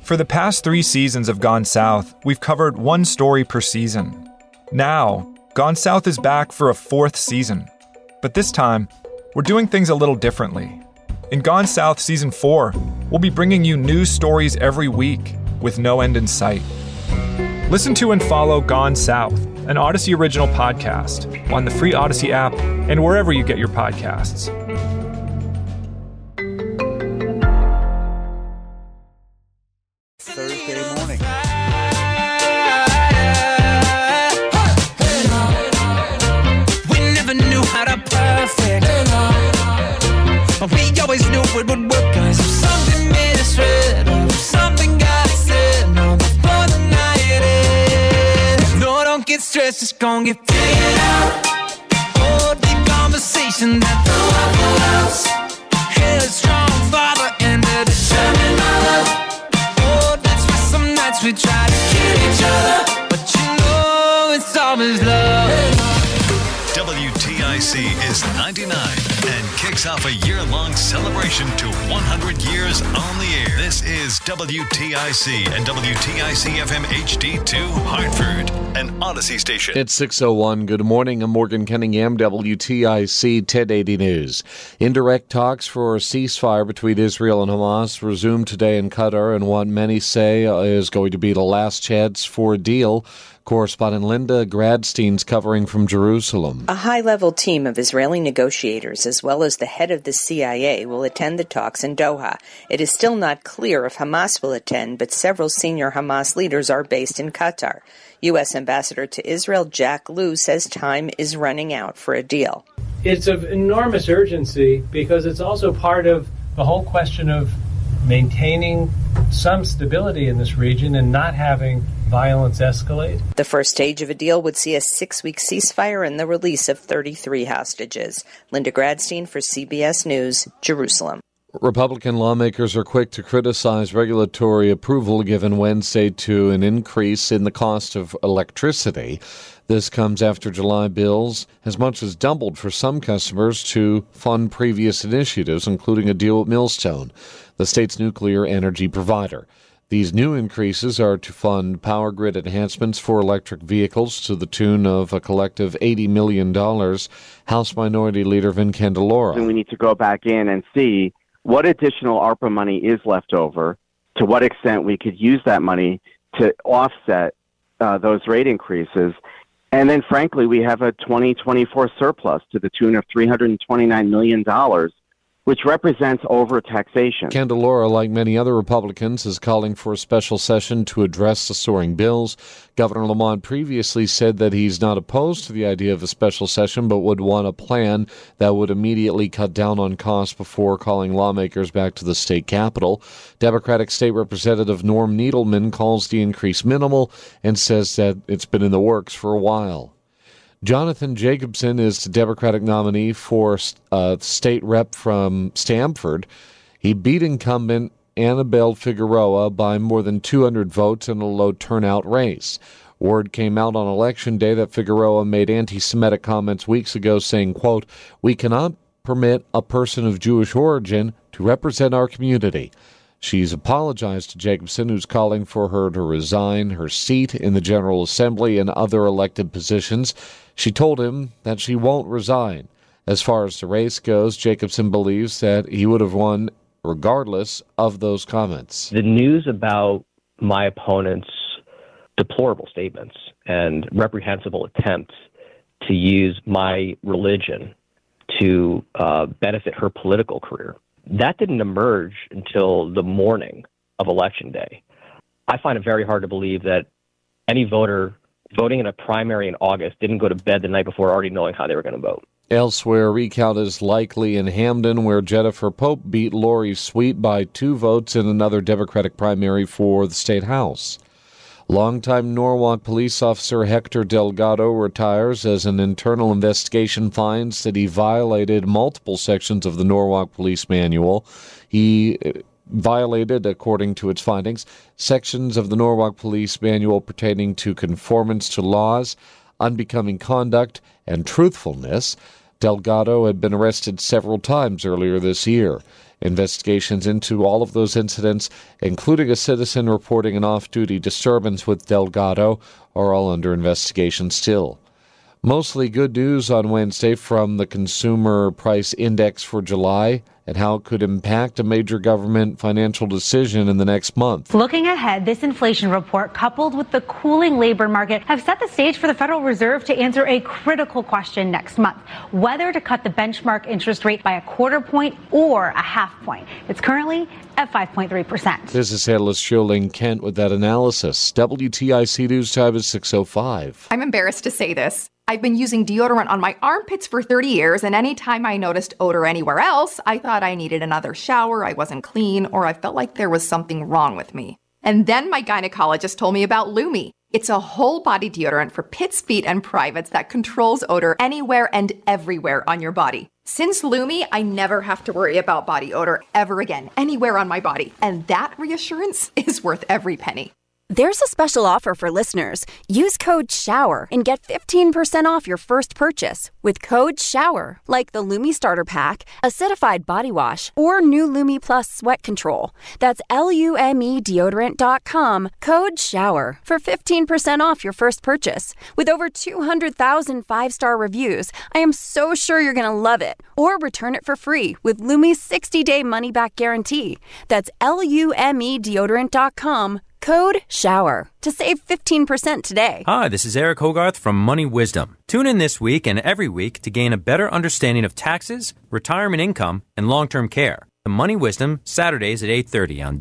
For the past 3 seasons of Gone South, we've covered one story per season. Now, Gone South is back for a 4th season. But this time, we're doing things a little differently. In Gone South Season 4, we'll be bringing you news stories every week with no end in sight. Listen to and follow Gone South, an Odyssey original podcast, on the free Odyssey app and wherever you get your podcasts. Thursday morning. We never knew how to perfect. We always knew it would work, guys. If something made us red, or if something got said, no, before the night ends. No, don't get stressed, it's gonna get figured out. Hold the conversation that threw out the house. Headstrong father and a determined mother. We try to kill each other, but you know it's always love. WTIC is 99 and kicks off a year-long celebration to 100 years on the air. This is WTIC and WTIC FM HD2 Hartford, an Odyssey station. It's 6:01. Good morning. I'm Morgan Cunningham, WTIC 1080 News. Indirect talks for a ceasefire between Israel and Hamas resumed today in Qatar, and what many say is going to be the last chance for a deal. Correspondent Linda Gradstein's covering from Jerusalem. A high-level team of Israeli negotiators, as well as the head of the CIA, will attend the talks in Doha. It is still not clear if Hamas will attend, but several senior Hamas leaders are based in Qatar. U.S. Ambassador to Israel Jack Lew says time is running out for a deal. It's of enormous urgency because it's also part of the whole question of maintaining some stability in this region and not having violence escalate. The first stage of a deal would see a 6-week ceasefire and the release of 33 hostages. Linda Gradstein for CBS News, Jerusalem. Republican lawmakers are quick to criticize regulatory approval given Wednesday to an increase in the cost of electricity. This comes after July bills as much as doubled for some customers to fund previous initiatives, including a deal with Millstone, the state's nuclear energy provider. These new increases are to fund power grid enhancements for electric vehicles to the tune of a collective $80 million. House Minority Leader Vin Candelora. And we need to go back in and see what additional ARPA money is left over, to what extent we could use that money to offset those rate increases. And then, frankly, we have a 2024 surplus to the tune of $329 million, which represents over-taxation. Candelora, like many other Republicans, is calling for a special session to address the soaring bills. Governor Lamont previously said that he's not opposed to the idea of a special session, but would want a plan that would immediately cut down on costs before calling lawmakers back to the state capitol. Democratic State Representative Norm Needleman calls the increase minimal and says that it's been in the works for a while. Jonathan Jacobson is the Democratic nominee for state rep from Stamford. He beat incumbent Annabelle Figueroa by more than 200 votes in a low turnout race. Word came out on Election Day that Figueroa made anti-Semitic comments weeks ago saying, quote, "We cannot permit a person of Jewish origin to represent our community." She's apologized to Jacobson, who's calling for her to resign her seat in the General Assembly and other elected positions. She told him that she won't resign. As far as the race goes, Jacobson believes that he would have won regardless of those comments. The news about my opponent's deplorable statements and reprehensible attempts to use my religion to benefit her political career, that didn't emerge until the morning of Election Day. I find it very hard to believe that any voter voting in a primary in August didn't go to bed the night before already knowing how they were going to vote. Elsewhere, recount is likely in Hamden, where Jennifer Pope beat Lori Sweet by 2 votes in another Democratic primary for the State House. Longtime Norwalk police officer Hector Delgado retires as an internal investigation finds that he violated multiple sections of the Norwalk Police Manual. He violated, according to its findings, sections of the Norwalk Police Manual pertaining to conformance to laws, unbecoming conduct, and truthfulness. Delgado had been arrested several times earlier this year. Investigations into all of those incidents, including a citizen reporting an off-duty disturbance with Delgado, are all under investigation still. Mostly good news on Wednesday from the Consumer Price Index for July and how it could impact a major government financial decision in the next month. Looking ahead, this inflation report, coupled with the cooling labor market, have set the stage for the Federal Reserve to answer a critical question next month, whether to cut the benchmark interest rate by a quarter point or a half point. It's currently at 5.3%. Business analyst Shirley Kent with that analysis. WTIC News Time is 6:05. I'm embarrassed to say this. I've been using deodorant on my armpits for 30 years, and anytime I noticed odor anywhere else, I thought I needed another shower, I wasn't clean, or I felt like there was something wrong with me. And then my gynecologist told me about Lumi. It's a whole body deodorant for pits, feet, and privates that controls odor anywhere and everywhere on your body. Since Lumi, I never have to worry about body odor ever again, anywhere on my body. And that reassurance is worth every penny. There's a special offer for listeners. Use code SHOWER and get 15% off your first purchase with code SHOWER, like the Lumi Starter Pack, Acidified Body Wash, or new Lumi Plus Sweat Control. That's LUME deodorant.com, code SHOWER for 15% off your first purchase. With over 200,000 five-star reviews, I am so sure you're going to love it. Or return it for free with Lumi's 60-day money-back guarantee. That's LUME deodorant.com, code SHOWER to save 15% today. Hi, this is Eric Hogarth from Money Wisdom. Tune in this week and every week to gain a better understanding of taxes, retirement income, and long-term care. The Money Wisdom, Saturdays at 8:30 on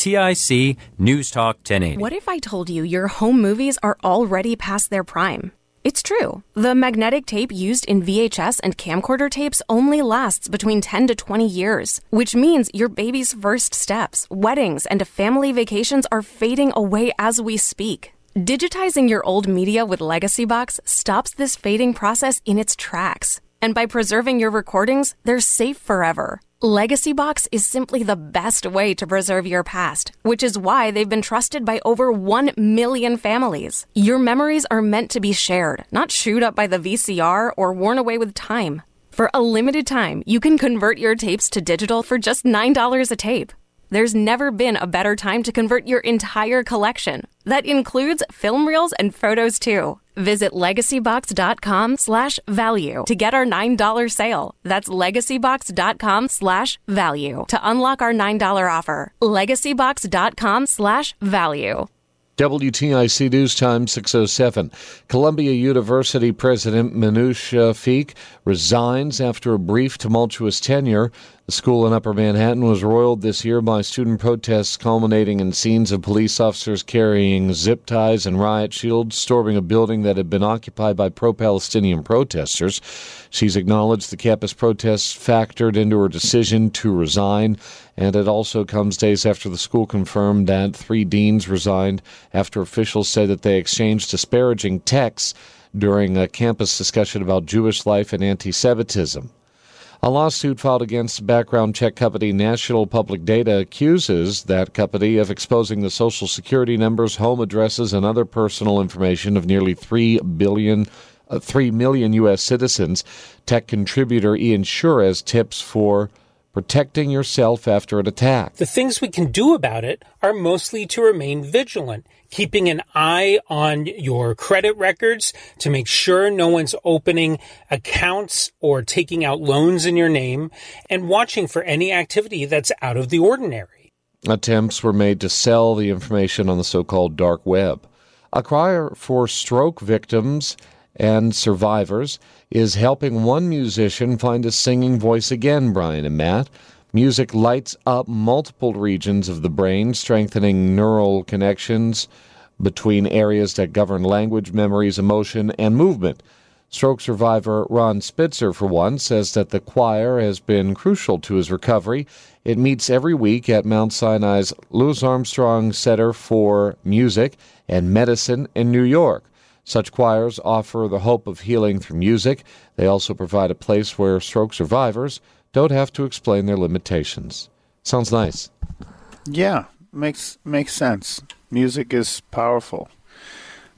WTIC News Talk 1080. What if I told you your home movies are already past their prime? It's true. The magnetic tape used in VHS and camcorder tapes only lasts between 10 to 20 years, which means your baby's first steps, weddings, and family vacations are fading away as we speak. Digitizing your old media with Legacy Box stops this fading process in its tracks. And by preserving your recordings, they're safe forever. Legacy Box is simply the best way to preserve your past, which is why they've been trusted by over 1 million families. Your memories are meant to be shared, not chewed up by the VCR or worn away with time. For a limited time, you can convert your tapes to digital for just $9 a tape. There's never been a better time to convert your entire collection. That includes film reels and photos too. Visit legacybox.com/value to get our $9 sale. That's legacybox.com/value to unlock our $9 offer. legacybox.com/value. WTIC News Time 6:07. Columbia University President Minouche Shafik resigns after a brief tumultuous tenure. The school in Upper Manhattan was roiled this year by student protests culminating in scenes of police officers carrying zip ties and riot shields, storming a building that had been occupied by pro-Palestinian protesters. She's acknowledged the campus protests factored into her decision to resign, and it also comes days after the school confirmed that 3 deans resigned after officials said that they exchanged disparaging texts during a campus discussion about Jewish life and anti-Semitism. A lawsuit filed against background check company National Public Data accuses that company of exposing the Social Security numbers, home addresses, and other personal information of nearly 3 million U.S. citizens. Tech contributor Ian Shure has tips for protecting yourself after an attack. The things we can do about it are mostly to remain vigilant, keeping an eye on your credit records to make sure no one's opening accounts or taking out loans in your name, and watching for any activity that's out of the ordinary. Attempts were made to sell the information on the so-called dark web. A crier for stroke victims and survivors is helping one musician find his singing voice again, Brian and Matt. Music lights up multiple regions of the brain, strengthening neural connections between areas that govern language, memories, emotion, and movement. Stroke survivor Ron Spitzer, for one, says that the choir has been crucial to his recovery. It meets every week at Mount Sinai's Louis Armstrong Center for Music and Medicine in New York. Such choirs offer the hope of healing through music. They also provide a place where stroke survivors don't have to explain their limitations. Sounds nice. Yeah, makes sense. Music is powerful.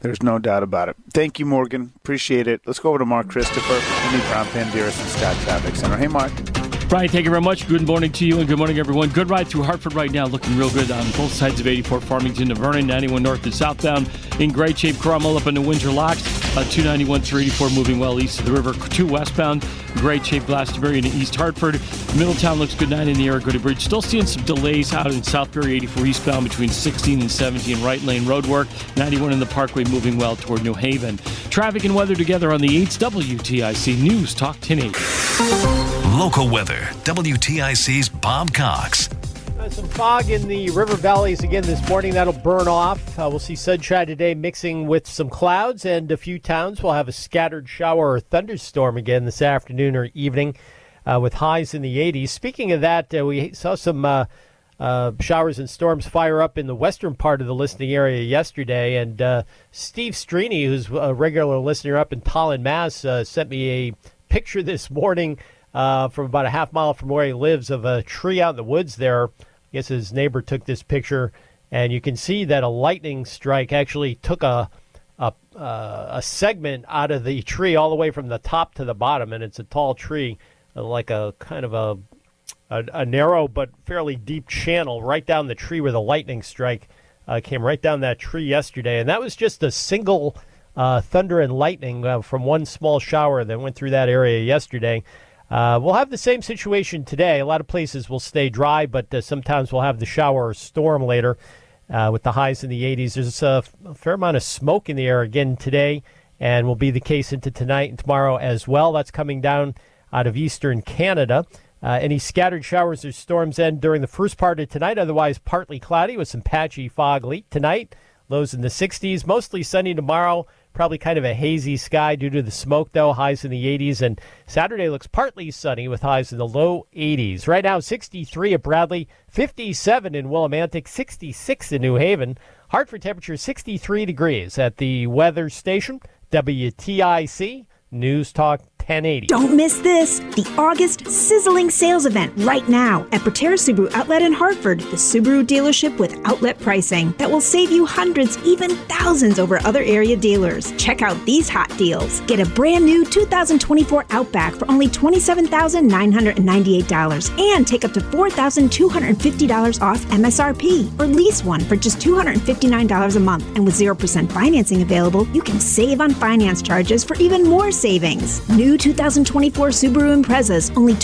There's no doubt about it. Thank you, Morgan. Appreciate it. Let's go over to Mark Christopher in the Brown Panderas and Scott Traffic Center. Hey, Mark. Brian, thank you very much. Good morning to you and good morning, everyone. Good ride through Hartford right now. Looking real good on both sides of 84 Farmington to Vernon, 91 north and southbound. In great shape, Cromwell up into Windsor Locks. 291 through 84 moving well east of the river. 2 westbound. Great shape, Glastonbury into East Hartford. Middletown looks good, 9 in the Arrowgoody Bridge. Still seeing some delays out in Southbury, 84 eastbound between 16 and 17. Right lane road work. 91 in the Parkway moving well toward New Haven. Traffic and weather together on the 8s. WTIC News Talk 1080. Local weather. WTIC's Bob Cox. Some fog in the river valleys again this morning. That'll burn off. We'll see sunshine today mixing with some clouds, and a few towns will have a scattered shower or thunderstorm again this afternoon or evening with highs in the 80s. Speaking of that, we saw some showers and storms fire up in the western part of the listening area yesterday, and Steve Strini, who's a regular listener up in Tallinn, Mass., sent me a picture this morning from about a half mile from where he lives of a tree out in the woods there. I guess his neighbor took this picture, and you can see that a lightning strike actually took a segment out of the tree all the way from the top to the bottom, and it's a tall tree, like a kind of a narrow but fairly deep channel right down the tree where the lightning strike came right down that tree yesterday. And that was just a single thunder and lightning from one small shower that went through that area yesterday. We'll have the same situation today. A lot of places will stay dry, but sometimes we'll have the shower or storm later with the highs in the 80s. There's a fair amount of smoke in the air again today, and will be the case into tonight and tomorrow as well. That's coming down out of eastern Canada. Any scattered showers or storms end during the first part of tonight. Otherwise, partly cloudy with some patchy fog late tonight. Lows in the 60s. Mostly sunny tomorrow. Probably kind of a hazy sky due to the smoke, though. Highs in the 80s. And Saturday looks partly sunny with highs in the low 80s. Right now, 63 at Bradley, 57 in Willimantic, 66 in New Haven. Hartford temperature 63 degrees at the weather station. WTIC News Talk 1080. Don't miss this. The August sizzling sales event right now at Proterra Subaru Outlet in Hartford, the Subaru dealership with outlet pricing that will save you hundreds, even thousands over other area dealers. Check out these hot deals. Get a brand new 2024 Outback for only $27,998 and take up to $4,250 off MSRP, or lease one for just $259 a month. And with 0% financing available, you can save on finance charges for even more savings. New 2024 Subaru Imprezas, only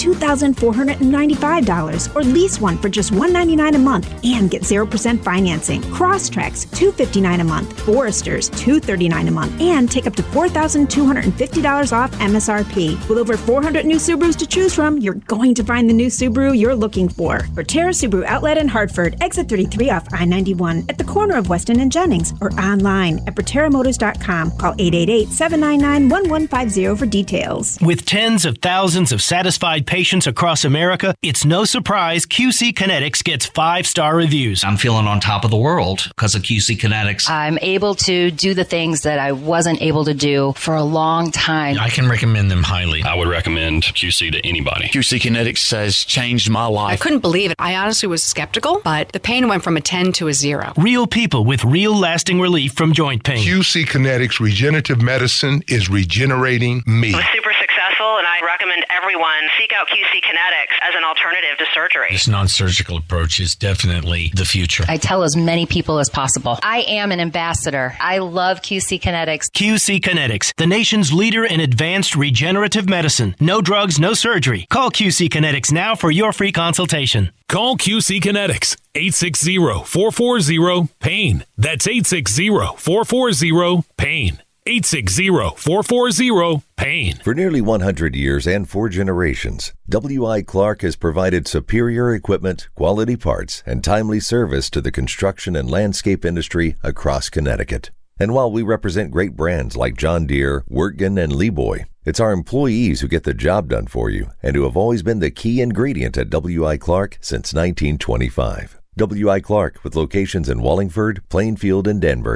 $22,495, or lease one for just $199 a month and get 0% financing. Crosstreks, $259 a month. Foresters, $239 a month, and take up to $4,250 off MSRP. With over 400 new Subarus to choose from, you're going to find the new Subaru you're looking for. Proterra Subaru Outlet in Hartford, exit 33 off I-91 at the corner of Weston and Jennings, or online at ProterraMotors.com. Call 888-799-1150 for details. With tens of thousands of satisfied patients across America, it's no surprise QC Kinetics gets 5-star reviews. I'm feeling on top of the world because of QC Kinetics. I'm able to do the things that I wasn't able to do for a long time. I can recommend them highly. I would recommend QC to anybody. QC Kinetics has changed my life. I couldn't believe it. I honestly was skeptical, but the pain went from a 10 to a 0. Real people with real lasting relief from joint pain. QC Kinetics Regenerative Medicine is regenerating me. It was super successful, and I recommend everyone seek out QC Kinetics as an alternative to surgery. This non-surgical approach is definitely the future. I tell as many people as possible. I am an ambassador. I love QC Kinetics. QC Kinetics, the nation's leader in advanced regenerative medicine. No drugs, no surgery. Call QC Kinetics now for your free consultation. Call QC Kinetics, 860-440-PAIN. That's 860-440-PAIN. 860-440-PAIN. For nearly 100 years and 4 generations, W.I. Clark has provided superior equipment, quality parts, and timely service to the construction and landscape industry across Connecticut. And while we represent great brands like John Deere, Wirtgen, and Leeboy, it's our employees who get the job done for you and who have always been the key ingredient at W.I. Clark since 1925. W.I. Clark, with locations in Wallingford, Plainfield, and Danbury.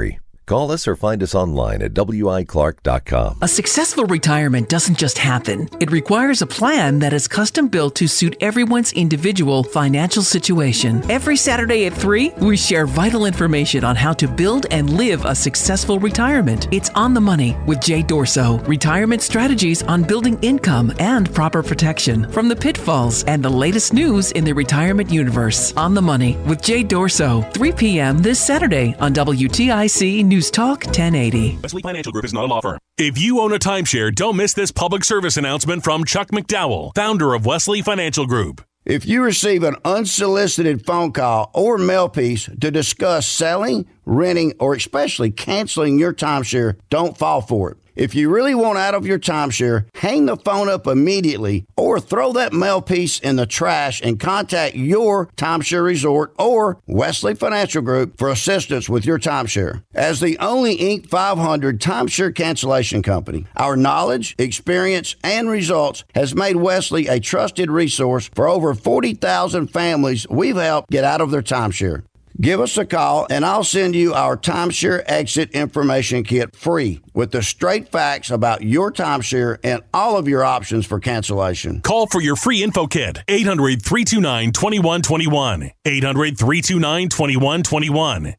Call us or find us online at wiclark.com. A successful retirement doesn't just happen. It requires a plan that is custom built to suit everyone's individual financial situation. Every Saturday at 3, we share vital information on how to build and live a successful retirement. It's On the Money with Jay Dorso. Retirement strategies on building income and proper protection from the pitfalls and the latest news in the retirement universe. On the Money with Jay Dorso, 3 p.m. this Saturday on WTIC News Talk 1080. Wesley Financial Group is not a law firm. If you own a timeshare, don't miss this public service announcement from Chuck McDowell, founder of Wesley Financial Group. If you receive an unsolicited phone call or mail piece to discuss selling, renting, or especially canceling your timeshare, don't fall for it. If you really want out of your timeshare, hang the phone up immediately or throw that mail piece in the trash and contact your timeshare resort or Wesley Financial Group for assistance with your timeshare. As the only Inc. 500 timeshare cancellation company, our knowledge, experience, and results has made Wesley a trusted resource for over 40,000 families we've helped get out of their timeshare. Give us a call, and I'll send you our timeshare exit information kit free with the straight facts about your timeshare and all of your options for cancellation. Call for your free info kit. 800-329-2121. 800-329-2121.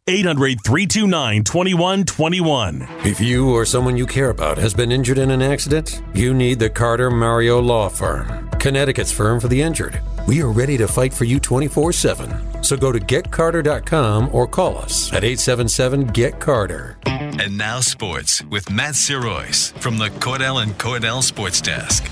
800-329-2121. If you or someone you care about has been injured in an accident, you need the Carter Mario Law Firm, Connecticut's firm for the injured. We are ready to fight for you 24/7. So go to getcarter.com or call us at 877-GET-CARTER. And now sports with Matt Sirois from the Cordell and Cordell Sports Desk.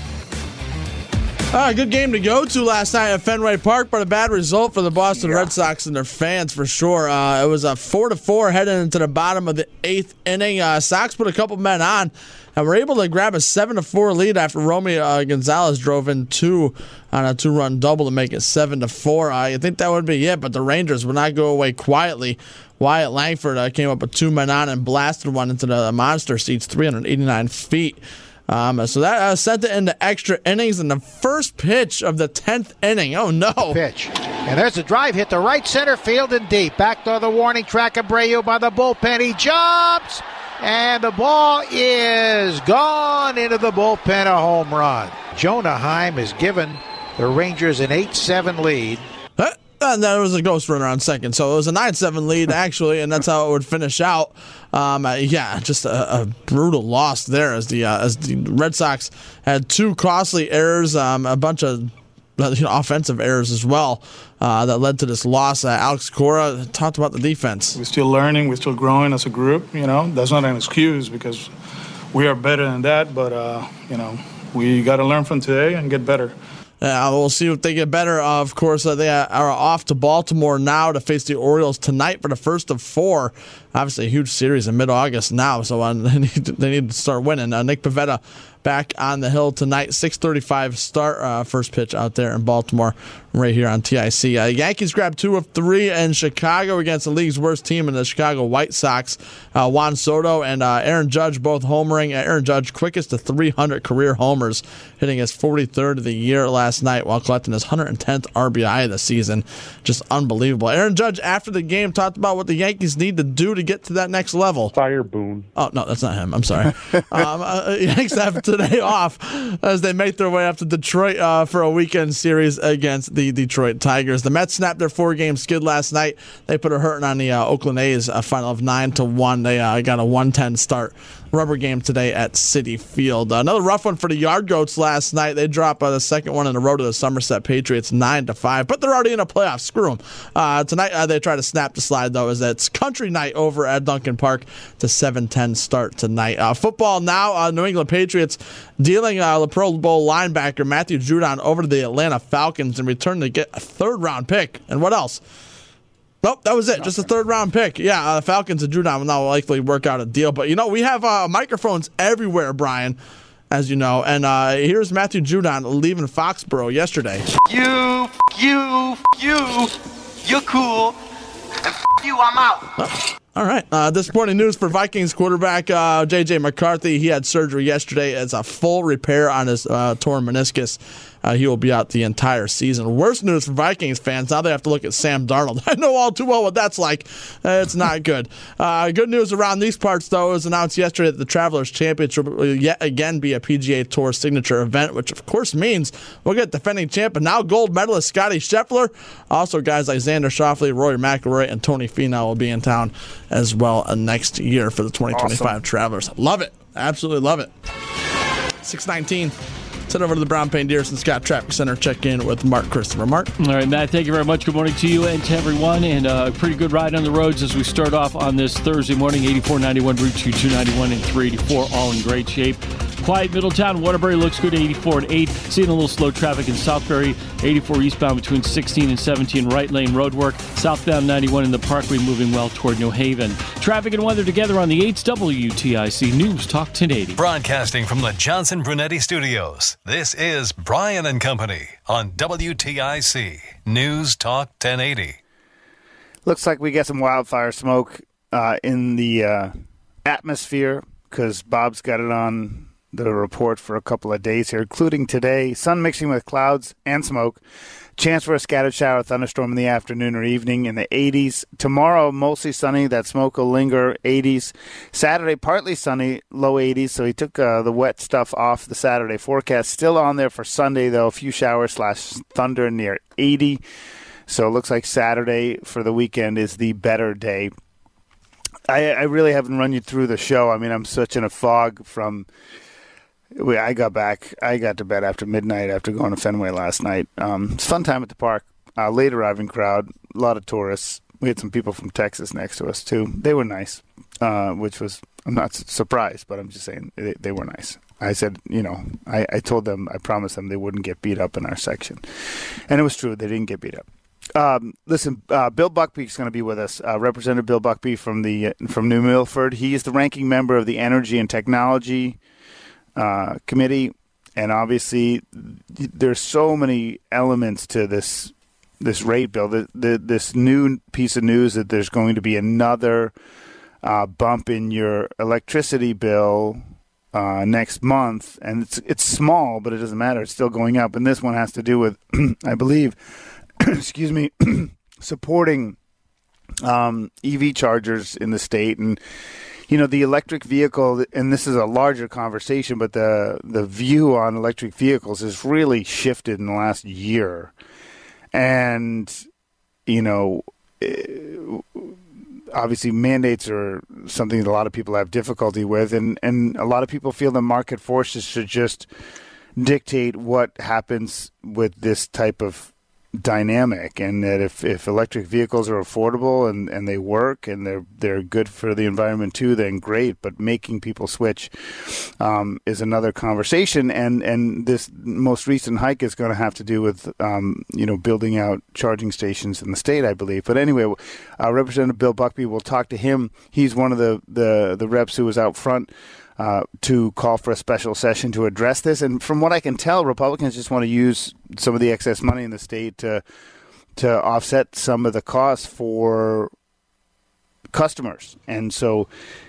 All right, good game to go to last night at Fenway Park, but a bad result for the Boston Red Sox and their fans for sure. It was a 4-4 heading into the bottom of the 8th inning. Sox put a couple men on and were able to grab a 7-4 lead after Romy Gonzalez drove in 2 on a 2-run double to make it 7-4. I think that would be it, but the Rangers would not go away quietly. Wyatt Langford came up with 2 men on and blasted one into the monster seats, 389 feet. So that sent it into extra innings in the first pitch of the 10th inning. Oh, no. Pitch. And there's a drive hit to right center field and deep. Back to the warning track. Abreu by the bullpen. He jumps. And the ball is gone into the bullpen, a home run. Jonah Heim has given the Rangers an 8-7 lead. And then it was a ghost runner on second. So it was a 9-7 lead, actually, and that's how it would finish out. Just a brutal loss there as the Red Sox had 2 costly errors, a bunch of offensive errors as well that led to this loss. Alex Cora talked about the defense. We're still learning. We're still growing as a group. That's not an excuse because we are better than that. But, we got to learn from today and get better. We'll see if they get better. Of course, they are off to Baltimore now to face the Orioles tonight for the first of 4. Obviously, a huge series in mid-August now, so they need to start winning. Nick Pivetta back on the hill tonight. 6:35 start, first pitch out there in Baltimore, right here on TIC. Yankees grabbed 2 of 3 in Chicago against the league's worst team in the Chicago White Sox. Juan Soto and Aaron Judge both homering. Aaron Judge quickest to 300 career homers, hitting his 43rd of the year last night while collecting his 110th RBI of the season. Just unbelievable. Aaron Judge, after the game, talked about what the Yankees need to do to get to that next level. Fire Boone. Oh, no, that's not him. I'm sorry. Yankees have today off as they make their way up to Detroit for a weekend series against the Detroit Tigers. The Mets snapped their 4-game skid last night. They put a hurting on the Oakland A's, a final of 9-1. They got a 110 start. Rubber game today at Citi Field. Another rough one for the Yard Goats last night. They dropped the second one in a row to the Somerset Patriots, 9-5. But they're already in a playoff. Screw them. Tonight they try to snap the slide, though, as it's country night over at Duncan Park. To 7-10 start tonight. Football now. New England Patriots dealing the Pro Bowl linebacker Matthew Judon over to the Atlanta Falcons in return to get a 3rd-round pick. And what else? Nope, that was it. Just a 3rd-round pick. Yeah, the Falcons and Judon will now likely work out a deal. But, we have microphones everywhere, Brian, as you know. And here's Matthew Judon leaving Foxborough yesterday. You. You're cool. And you, I'm out. All right. Disappointing news for Vikings quarterback J.J. McCarthy. He had surgery yesterday as a full repair on his torn meniscus. he will be out the entire season. Worst news for Vikings fans. Now they have to look at Sam Darnold. I know all too well what that's like. It's not good. Good news around these parts, though, it was announced yesterday that the Travelers Championship will yet again be a PGA Tour signature event, which of course means we'll get defending champ and now gold medalist Scotty Scheffler. Also, guys like Xander Schauffele, Rory McIlroy, and Tony Finau will be in town as well next year for the 2025 Travelers. Love it. Absolutely love it. 6:19. Send over to the Brown Pain Dearson Scott Traffic Center. Check in with Mark Christopher. Mark. All right, Matt, thank you very much. Good morning to you and to everyone. And a pretty good ride on the roads as we start off on this Thursday morning. 8491 Route 2, 291 and 384, all in great shape. Quiet Middletown. Waterbury looks good, 84 and 8. Seeing a little slow traffic in Southbury, 84 eastbound between 16 and 17. Right lane roadwork. Southbound 91 in the Parkway moving well toward New Haven. Traffic and weather together on the 8's WTIC News Talk 1080. Broadcasting from the Johnson Brunetti Studios, this is Brian and Company on WTIC News Talk 1080. Looks like we get some wildfire smoke in the atmosphere because Bob's got it on the report for a couple of days here, including today. Sun mixing with clouds and smoke. Chance for a scattered shower, thunderstorm in the afternoon or evening in the 80s. Tomorrow, mostly sunny. That smoke will linger, 80s. Saturday, partly sunny, low 80s. So he took the wet stuff off the Saturday forecast. Still on there for Sunday, though. A few showers / thunder near 80. So it looks like Saturday for the weekend is the better day. I really haven't run you through the show. I mean, I'm such in a fog from... I got to bed after midnight after going to Fenway last night. It's a fun time at the park. Late arriving crowd, a lot of tourists. We had some people from Texas next to us, too. They were nice, which was, I'm not surprised, but I'm just saying they were nice. I said, I told them, I promised them they wouldn't get beat up in our section. And it was true. They didn't get beat up. Listen, Bill Buckby is going to be with us. Representative Bill Buckby from New Milford. He is the ranking member of the Energy and Technology Committee, and obviously there's so many elements to this rate bill. This new piece of news that there's going to be another bump in your electricity bill next month, and it's small, but it doesn't matter. It's still going up, and this one has to do with, I believe, excuse me, supporting EV chargers in the state. And the electric vehicle, and this is a larger conversation, but the view on electric vehicles has really shifted in the last year. And, obviously mandates are something that a lot of people have difficulty with, and a lot of people feel the market forces should just dictate what happens with this type of dynamic, and that if electric vehicles are affordable and they work and they're good for the environment too, then great. But making people switch is another conversation, and this most recent hike is going to have to do with building out charging stations in the state, I believe. But anyway, Representative Bill Buckby, we'll talk to him. He's one of the reps who was out front to call for a special session to address this. And from what I can tell, Republicans just want to use some of the excess money in the state to offset some of the costs for customers. And so,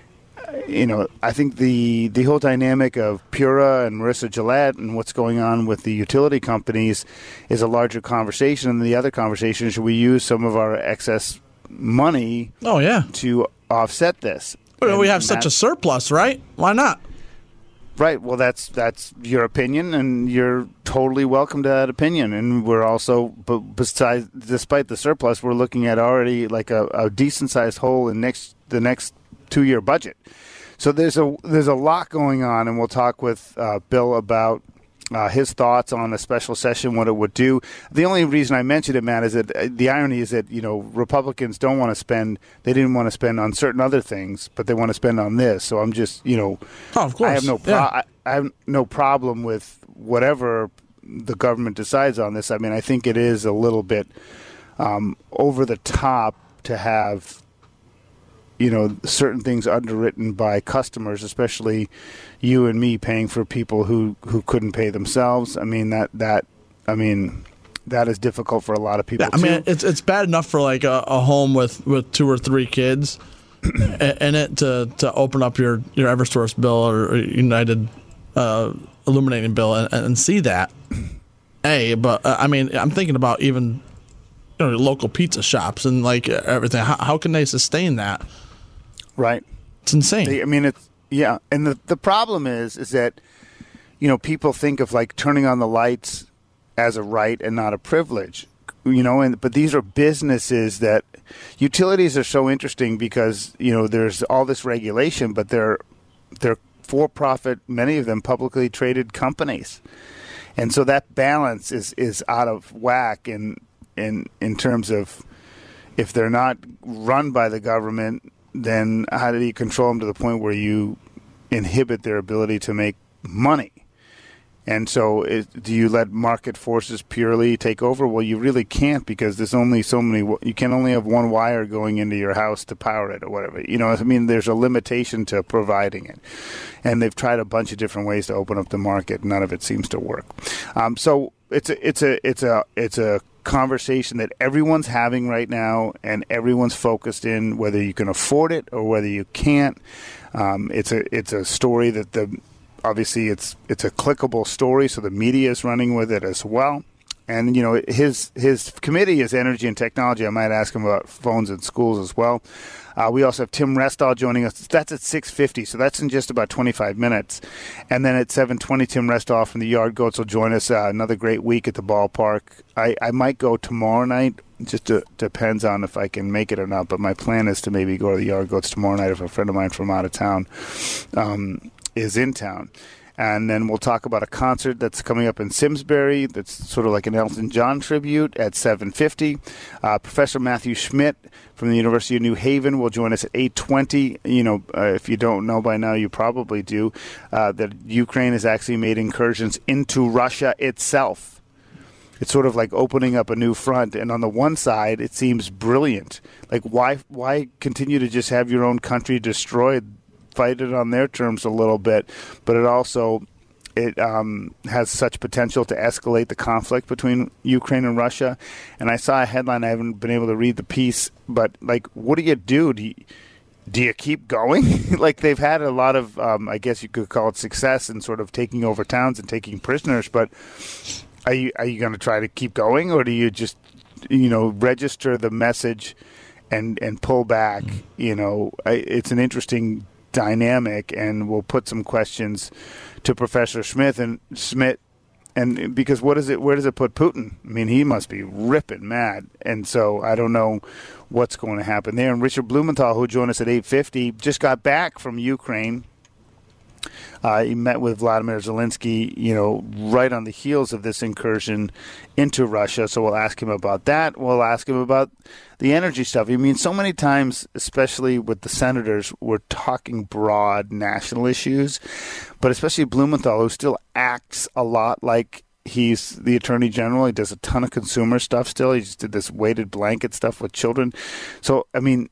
I think the whole dynamic of Pura and Marissa Gillette and what's going on with the utility companies is a larger conversation. And the other conversation is, should we use some of our excess money to offset this? Well, we have such a surplus, right? Why not? Right. Well, that's your opinion, and you're totally welcome to that opinion. And we're also, despite the surplus, we're looking at already like a decent-sized hole in the next 2-year budget. So there's a lot going on, and we'll talk with Bill about his thoughts on a special session, what it would do. The only reason I mentioned it, Matt, is that the irony is that, Republicans don't want to spend, they didn't want to spend on certain other things, but they want to spend on this. So I'm just, of course. I have no problem with whatever the government decides on this. I mean, I think it is a little bit over the top to have, certain things underwritten by customers, especially you and me paying for people who couldn't pay themselves. I mean, that is difficult for a lot of people. I mean, it's bad enough for like a home with 2 or 3 kids in it to open up your Eversource bill or United illuminating bill and see that. But I mean, I'm thinking about even local pizza shops and like everything. How can they sustain that? Right. It's insane. And the problem is that people think of like turning on the lights as a right and not a privilege. But these are businesses that utilities are so interesting because there's all this regulation, but they're for-profit, many of them publicly traded companies, and so that balance is out of whack in terms of if they're not run by the government, then how do you control them to the point where you inhibit their ability to make money? And so do you let market forces purely take over? Well, you really can't because there's only so many. You can only have one wire going into your house to power it or whatever. There's a limitation to providing it. And they've tried a bunch of different ways to open up the market. None of it seems to work. So it's a conversation that everyone's having right now, and everyone's focused in whether you can afford it or whether you can't. It's a story that obviously it's a clickable story, so the media is running with it as well. And his committee is energy and technology. I might ask him about phones in schools as well. We also have Tim Restall joining us. That's at 6:50, so that's in just about 25 minutes. And then at 7:20, Tim Restall from the Yard Goats will join us. Another great week at the ballpark. I might go tomorrow night. Just depends on if I can make it or not. But my plan is to maybe go to the Yard Goats tomorrow night if a friend of mine from out of town is in town. And then we'll talk about a concert that's coming up in Simsbury that's sort of like an Elton John tribute at 7:50. Professor Matthew Schmidt from the University of New Haven will join us at 8:20. If you don't know by now, you probably do, that Ukraine has actually made incursions into Russia itself. It's sort of like opening up a new front. And on the one side, it seems brilliant. Like, why continue to just have your own country destroyed? Fight it on their terms a little bit, but it has such potential to escalate the conflict between Ukraine and Russia. And I saw a headline, I haven't been able to read the piece, but like, what do you do? Do you keep going? Like, they've had a lot of, I guess you could call it success in sort of taking over towns and taking prisoners, but are you going to try to keep going, or do you just, register the message and pull back? It's an interesting dynamic, and we'll put some questions to Professor Schmidt, and because where does it put Putin? I mean, he must be ripping mad, and so I don't know what's going to happen there. And Richard Blumenthal, who joined us at 8:50, just got back from Ukraine. He met with Vladimir Zelensky, right on the heels of this incursion into Russia. So we'll ask him about that. We'll ask him about the energy stuff. I mean, so many times, especially with the senators, we're talking broad national issues, but especially Blumenthal, who still acts a lot like he's the attorney general. He does a ton of consumer stuff still. He just did this weighted blanket stuff with children. So, I mean,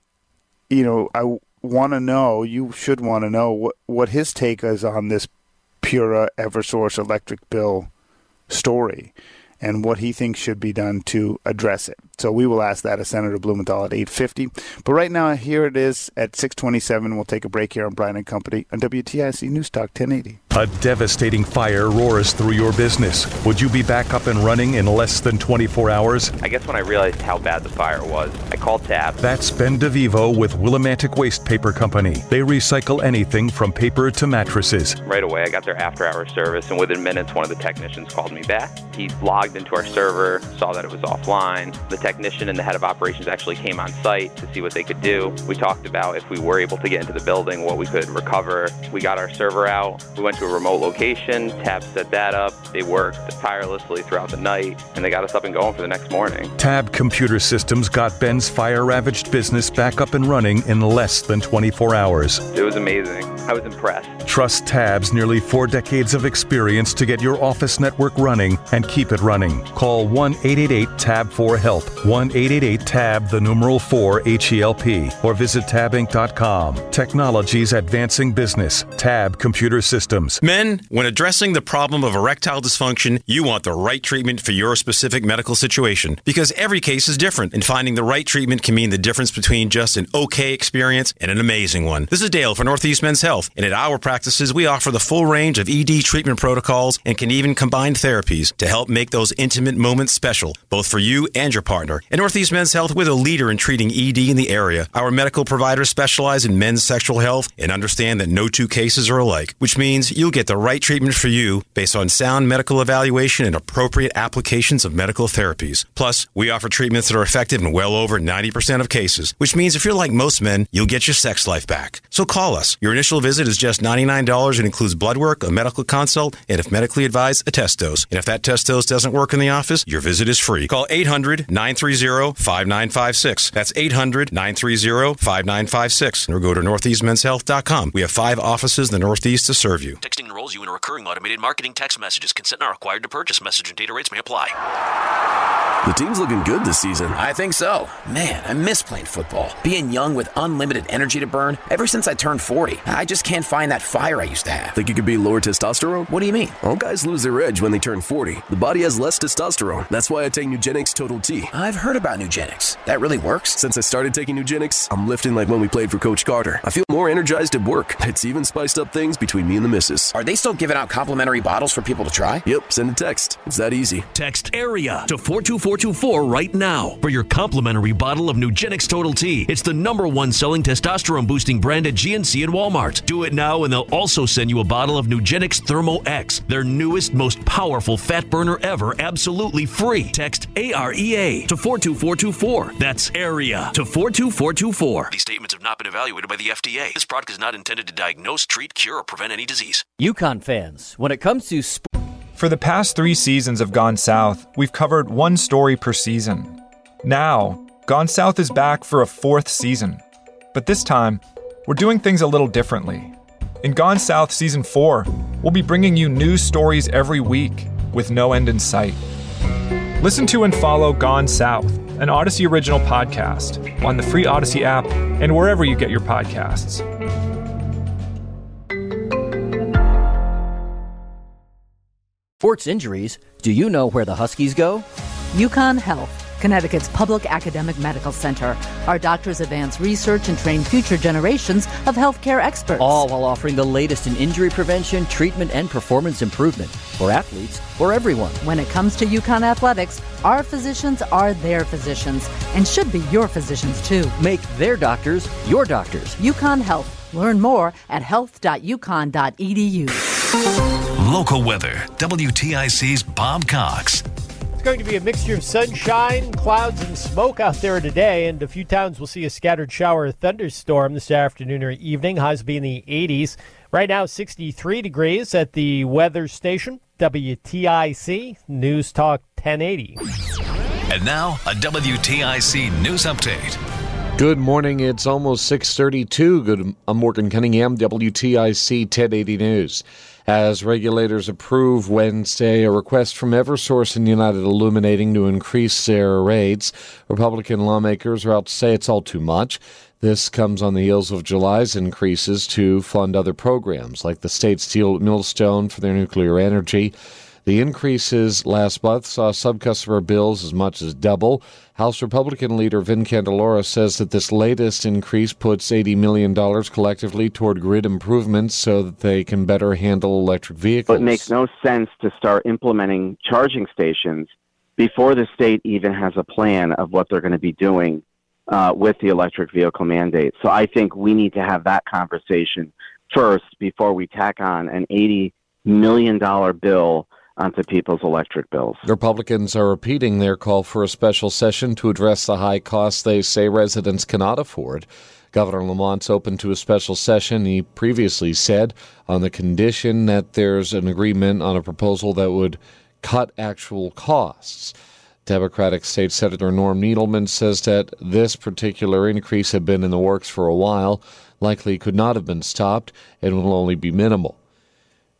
I want to know, you should want to know what his take is on this Pura Eversource electric bill story and what he thinks should be done to address it. So we will ask that of Senator Blumenthal at 8:50. But right now, here it is at 6:27. We'll take a break here on Brian and Company on WTIC News Talk 1080. A devastating fire roars through your business. Would you be back up and running in less than 24 hours? I guess when I realized how bad the fire was, I called TAB. That's Ben DeVivo with Willimantic Waste Paper Company. They recycle anything from paper to mattresses. Right away, I got their after-hours service, and within minutes, one of the technicians called me back. He logged into our server, saw that it was offline. The technician and the head of operations actually came on site to see what they could do. We talked about if we were able to get into the building, what we could recover. We got our server out. We went to a remote location. TAB set that up. They worked tirelessly throughout the night, and they got us up and going for the next morning. TAB Computer Systems got Ben's fire-ravaged business back up and running in less than 24 hours. It was amazing. I was impressed. Trust TAB's nearly 4 decades of experience to get your office network running and keep it running. Call 1-888-TAB-4-HELP 1-888-TAB-4-HELP or visit tabinc.com. Technologies advancing business. Tab Computer Systems. Men, when addressing the problem of erectile dysfunction, you want the right treatment for your specific medical situation because every case is different, and finding the right treatment can mean the difference between just an okay experience and an amazing one. This is Dale for Northeast Men's Health, and at our practices, we offer the full range of ED treatment protocols and can even combine therapies to help make those intimate moments special, both for you and your partner. At Northeast Men's Health, we're the leader in treating ED in the area. Our medical providers specialize in men's sexual health and understand that no two cases are alike, which means you'll get the right treatment for you based on sound medical evaluation and appropriate applications of medical therapies. Plus, we offer treatments that are effective in well over 90% of cases, which means if you're like most men, you'll get your sex life back. So call us. Your initial visit is just $99 and includes blood work, a medical consult, and if medically advised, a test dose. And if that test dose doesn't work in the office, your visit is free. Call 800-930-5956. That's 800-930-5956. Or go to northeastmenshealth.com. We have 5 offices in the Northeast to serve you. Texting enrolls you in a recurring automated marketing text messages. Consent not required to purchase. Message and data rates may apply. The team's looking good this season. I think so. Man, I miss playing football. Being young with unlimited energy to burn. Ever since I turned 40, I just can't find that fire I used to have. Think you could be lower testosterone? What do you mean? All guys lose their edge when they turn 40. The body has less testosterone. That's why I take Nugenix Total T. I've heard about Nugenix. That really works? Since I started taking Nugenix, I'm lifting like when we played for Coach Carter. I feel more energized at work. It's even spiced up things between me and the missus. Are they still giving out complimentary bottles for people to try? Yep, send a text. It's that easy. Text AREA to 42424 right now for your complimentary bottle of Nugenix Total T. It's the #1 selling testosterone boosting brand at GNC and Walmart. Do it now and they'll also send you a bottle of Nugenix Thermo X, their newest, most powerful fat burner ever, absolutely free. Text AREA to 42424. That's AREA to 42424. These statements have not been evaluated by the FDA. This product is not intended to diagnose, treat, cure, or prevent any disease. UConn fans, when it comes to For the past 3 seasons of Gone South, we've covered 1 story per season. Now, Gone South is back for a 4th season. But this time, we're doing things a little differently. In Gone South Season 4, we'll be bringing you news stories every week with no end in sight. Listen to and follow Gone South, an Odyssey original podcast, on the free Odyssey app and wherever you get your podcasts. Sports injuries, do you know where the Huskies go? UConn Health, Connecticut's public academic medical center. Our doctors advance research and train future generations of healthcare experts. All while offering the latest in injury prevention, treatment, and performance improvement for athletes or everyone. When it comes to UConn athletics, our physicians are their physicians and should be your physicians too. Make their doctors your doctors. UConn Health. Learn more at health.uconn.edu. Local weather. WTIC's Bob Cox. It's going to be a mixture of sunshine, clouds, and smoke out there today, and a few times we'll see a scattered shower or thunderstorm this afternoon or evening. Highs will be in the 80s. Right now, 63 degrees at the weather station, WTIC News Talk 1080. And now, a WTIC News Update. Good morning. It's almost 6:32. I'm Morgan Cunningham, WTIC 1080 News. As regulators approve Wednesday a request from Eversource and United Illuminating to increase their rates, Republican lawmakers are out to say it's all too much. This comes on the heels of July's increases to fund other programs, like the state's deal at Millstone for their nuclear energy. The increases last month saw sub-customer bills as much as double. House Republican leader Vin Candelora says that this latest increase puts $80 million collectively toward grid improvements so that they can better handle electric vehicles. It makes no sense to start implementing charging stations before the state even has a plan of what they're going to be doing with the electric vehicle mandate. So I think we need to have that conversation first before we tack on an $80 million bill onto people's electric bills. Republicans are repeating their call for a special session to address the high costs they say residents cannot afford. Governor Lamont's open to a special session, he previously said, on the condition that there's an agreement on a proposal that would cut actual costs. Democratic State Senator Norm Needleman says that this particular increase had been in the works for a while, likely could not have been stopped, and will only be minimal.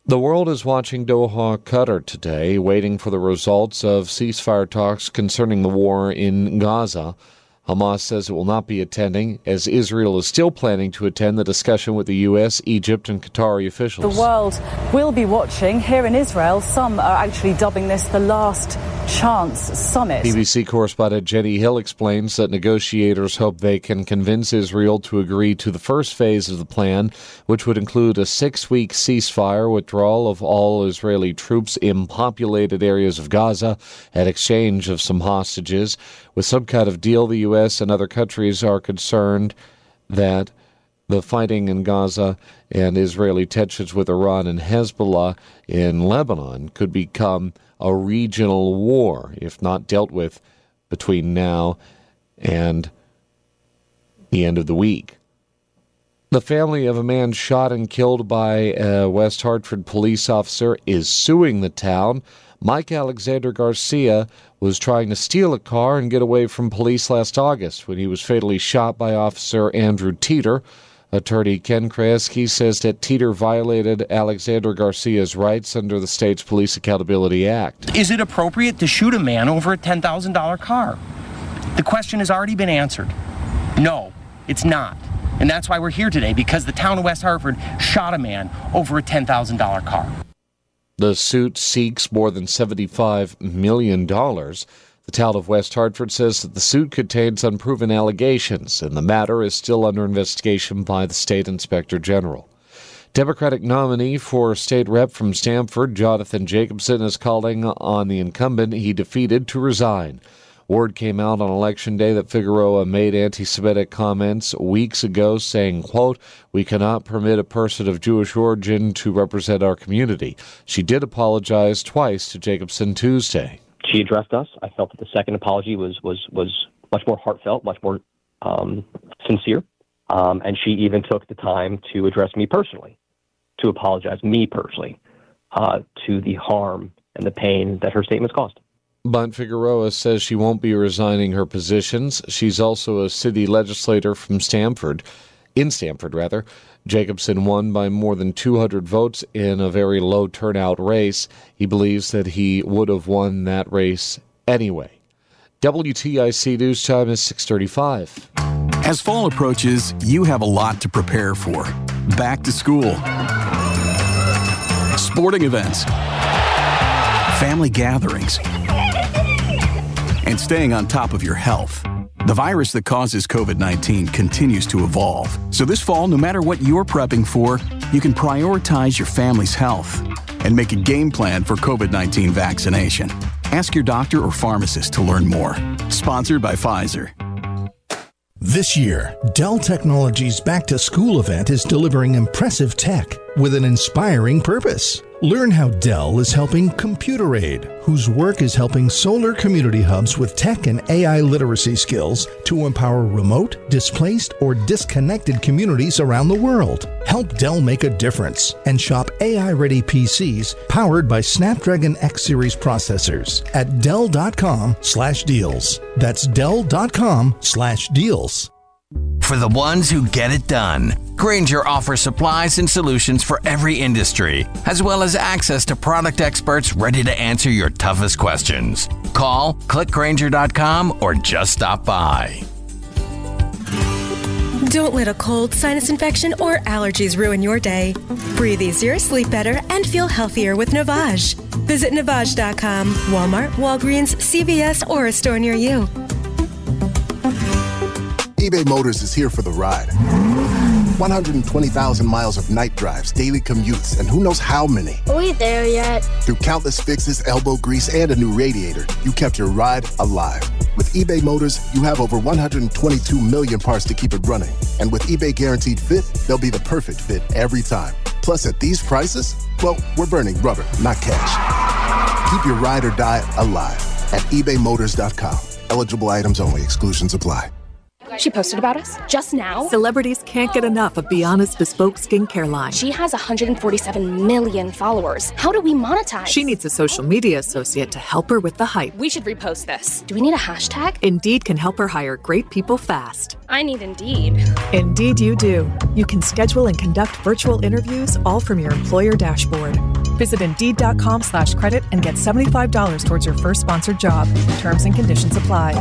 The world is watching Doha, Qatar today, waiting for the results of ceasefire talks concerning the war in Gaza. Hamas says it will not be attending, as Israel is still planning to attend the discussion with the U.S., Egypt, and Qatari officials. The world will be watching. Here in Israel, some are actually dubbing this the Last Chance Summit. BBC correspondent Jenny Hill explains that negotiators hope they can convince Israel to agree to the first phase of the plan, which would include a 6-week ceasefire, withdrawal of all Israeli troops in populated areas of Gaza, and exchange of some hostages. With some kind of deal, the U.S. and other countries are concerned that the fighting in Gaza and Israeli tensions with Iran and Hezbollah in Lebanon could become a regional war if not dealt with between now and the end of the week. The family of a man shot and killed by a West Hartford police officer is suing the town. Mike Alexander Garcia was trying to steal a car and get away from police last August when he was fatally shot by Officer Andrew Teeter. Attorney Ken Kreski says that Teeter violated Alexander Garcia's rights under the state's Police Accountability Act. Is it appropriate to shoot a man over a $10,000 car? The question has already been answered. No, it's not. And that's why we're here today, because the town of West Hartford shot a man over a $10,000 car. The suit seeks more than $75 million. The town of West Hartford says that the suit contains unproven allegations, and the matter is still under investigation by the state inspector general. Democratic nominee for state rep from Stamford, Jonathan Jacobson, is calling on the incumbent he defeated to resign. Word came out on Election Day that Figueroa made anti-Semitic comments weeks ago saying, quote, "We cannot permit a person of Jewish origin to represent our community." She did apologize twice to Jacobson Tuesday. She addressed us. I felt that the second apology was much more heartfelt, much more sincere. And she even took the time to address me personally, to apologize me personally to the harm and the pain that her statements caused. But Figueroa says she won't be resigning her positions. She's also a city legislator from Stamford. Jacobson won by more than 200 votes in a very low turnout race. He believes that he would have won that race anyway. WTIC News Time is 6:35. As fall approaches, you have a lot to prepare for. Back to school, sporting events, family gatherings, and staying on top of your health. The virus that causes COVID-19 continues to evolve. So this fall, no matter what you're prepping for, you can prioritize your family's health and make a game plan for COVID-19 vaccination. Ask your doctor or pharmacist to learn more. Sponsored by Pfizer. This year, Dell Technologies' Back to School event is delivering impressive tech with an inspiring purpose. Learn how Dell is helping Computer Aid, whose work is helping solar community hubs with tech and AI literacy skills to empower remote, displaced, or disconnected communities around the world. Help Dell make a difference and shop AI-ready PCs powered by Snapdragon X Series processors at Dell.com/deals. That's Dell.com/deals. For the ones who get it done, Grainger offers supplies and solutions for every industry, as well as access to product experts ready to answer your toughest questions. Call, click Grainger.com, or just stop by. Don't let a cold, sinus infection, or allergies ruin your day. Breathe easier, sleep better, and feel healthier with Navage. Visit Navage.com, Walmart, Walgreens, CVS, or a store near you. eBay Motors is here for the ride. 120,000 miles of night drives, daily commutes, and who knows how many. Are we there yet? Through countless fixes, elbow grease, and a new radiator, you kept your ride alive. With eBay Motors, you have over 122 million parts to keep it running. And with eBay Guaranteed Fit, they'll be the perfect fit every time. Plus, at these prices, well, we're burning rubber, not cash. Keep your ride or die alive at ebaymotors.com. Eligible items only. Exclusions apply. She posted about us just now. Celebrities can't get enough of Biana's bespoke skincare line. She has 147 million followers. How do we monetize? She needs a social media associate to help her with the hype. We should repost this. Do we need a hashtag? Indeed can help her hire great people fast. I need Indeed. Indeed you do. You can schedule and conduct virtual interviews all from your employer dashboard. Visit Indeed.com/credit and get $75 towards your first sponsored job. Terms and conditions apply.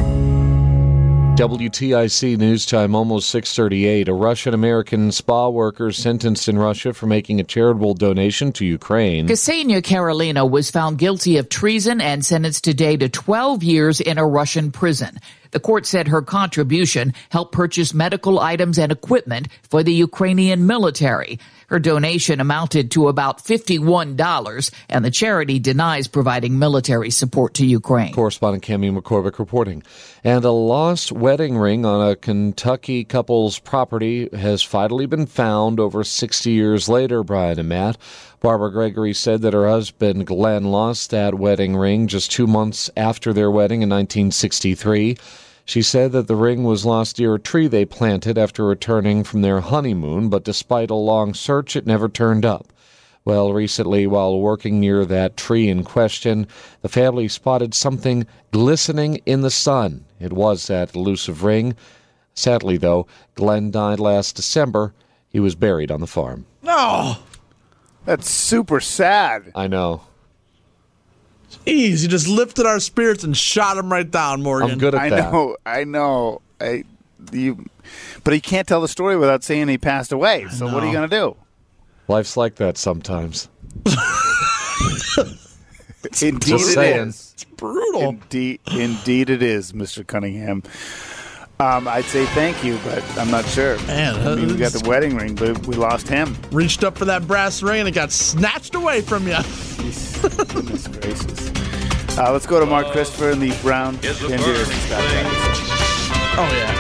WTIC News Time, almost 6:38. A Russian-American spa worker sentenced in Russia for making a charitable donation to Ukraine. Ksenia Karolina was found guilty of treason and sentenced today to 12 years in a Russian prison. The court said her contribution helped purchase medical items and equipment for the Ukrainian military. Her donation amounted to about $51, and the charity denies providing military support to Ukraine. Correspondent Cami McCormick reporting. And a lost wedding ring on a Kentucky couple's property has finally been found over 60 years later, Brian and Matt. Barbara Gregory said that her husband Glenn lost that wedding ring just 2 months after their wedding in 1963. She said that the ring was lost near a tree they planted after returning from their honeymoon, but despite a long search, it never turned up. Well, recently, while working near that tree in question, the family spotted something glistening in the sun. It was that elusive ring. Sadly, though, Glenn died last December. He was buried on the farm. No! That's super sad. I know. Jeez, you just lifted our spirits and shot him right down, Morgan. I'm good at that. I know. But he can't tell the story without saying he passed away. So what are you going to do? Life's like that sometimes. Indeed Just it saying. is. It's brutal. Indeed it is, Mr. Cunningham. I'd say thank you, but I'm not sure. Man, we got the wedding ring, but we lost him. Reached up for that brass ring and it got snatched away from you. Goodness gracious. Let's go to Mark Christopher in the Brown Ginger. Oh, yeah.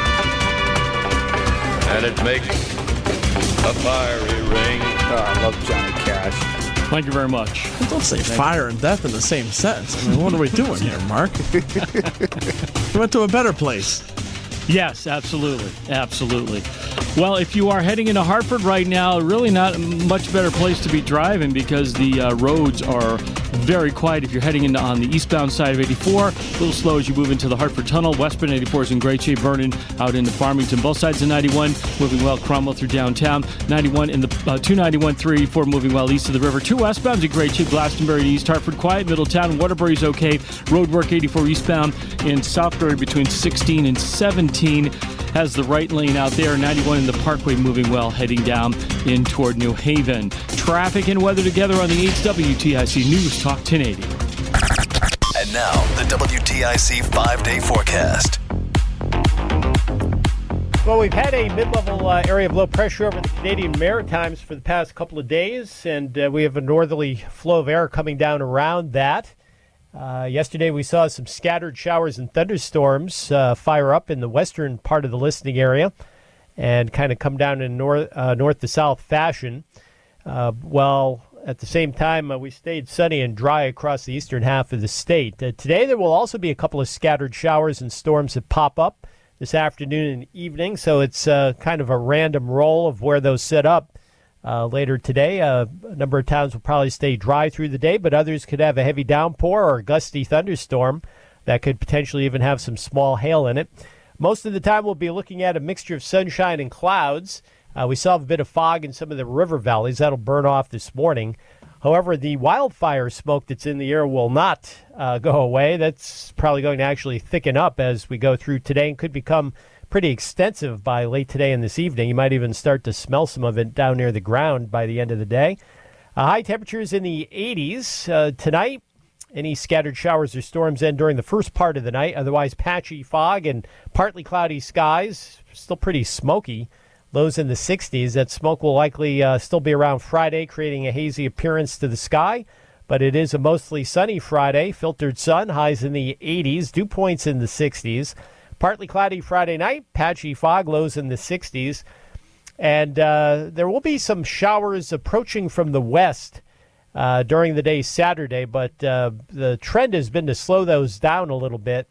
And it makes a fiery ring. I love Johnny Cash. Thank you very much. Don't say fire and death in the same sentence. I mean, what are we doing here, Mark? We went to a better place. Yes, absolutely. Absolutely. Well, if you are heading into Hartford right now, really not a much better place to be driving because the roads are very quiet. If you're heading into on the eastbound side of 84, a little slow as you move into the Hartford Tunnel. Westbound 84 is in great shape. Vernon out into Farmington. Both sides of 91 moving well. Cromwell through downtown. 91 in the 291, 384 moving well east of the river. 2 westbounds in great shape. Glastonbury to East Hartford. Quiet. Middletown. Waterbury's okay. Roadwork 84 eastbound in Southbury between 16 and 17. Has the right lane out there. 91 in the Parkway moving well, heading down in toward New Haven. Traffic and weather together on the 8th WTIC News Talk 1080. And now, the WTIC 5-day forecast. Well, we've had a mid-level area of low pressure over the Canadian Maritimes for the past couple of days, and we have a northerly flow of air coming down around that. Yesterday we saw some scattered showers and thunderstorms fire up in the western part of the listening area and kind of come down in north to south fashion. While at the same time we stayed sunny and dry across the eastern half of the state. Today there will also be a couple of scattered showers and storms that pop up this afternoon and evening, so it's kind of a random roll of where those set up. Later today, a number of towns will probably stay dry through the day, but others could have a heavy downpour or a gusty thunderstorm that could potentially even have some small hail in it. Most of the time, we'll be looking at a mixture of sunshine and clouds. We saw a bit of fog in some of the river valleys. That'll burn off this morning. However, the wildfire smoke that's in the air will not go away. That's probably going to actually thicken up as we go through today and could become pretty extensive by late today and this evening. You might even start to smell some of it down near the ground by the end of the day. High temperatures in the 80s tonight. Any scattered showers or storms end during the first part of the night. Otherwise, patchy fog and partly cloudy skies. Still pretty smoky. Lows in the 60s. That smoke will likely still be around Friday, creating a hazy appearance to the sky. But it is a mostly sunny Friday. Filtered sun, highs in the 80s. Dew points in the 60s. Partly cloudy Friday night, patchy fog, lows in the 60s. And there will be some showers approaching from the west during the day Saturday, but the trend has been to slow those down a little bit.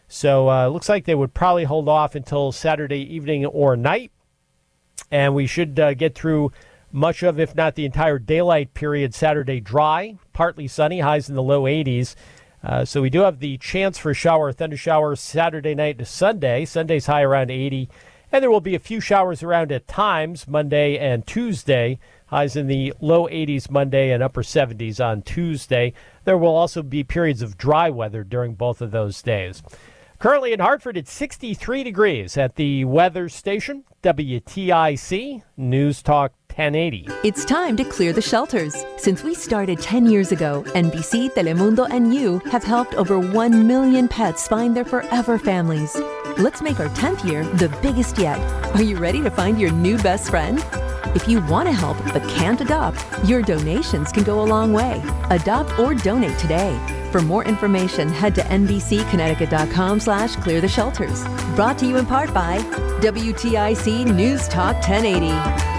So it looks like they would probably hold off until Saturday evening or night. And we should get through much of, if not the entire daylight period, Saturday dry, partly sunny, highs in the low 80s. So we do have the chance for a shower or thunder shower Saturday night to Sunday. Sunday's high around 80. And there will be a few showers around at times, Monday and Tuesday. Highs in the low 80s Monday and upper 70s on Tuesday. There will also be periods of dry weather during both of those days. Currently in Hartford, it's 63 degrees at the weather station, WTIC News Talk 1080. It's time to clear the shelters. Since we started 10 years ago, NBC, Telemundo, and you have helped over 1 million pets find their forever families. Let's make our 10th year the biggest yet. Are you ready to find your new best friend? If you want to help but can't adopt, your donations can go a long way. Adopt or donate today. For more information, head to nbcconnecticut.com/cleartheshelters. Brought to you in part by WTIC News Talk 1080.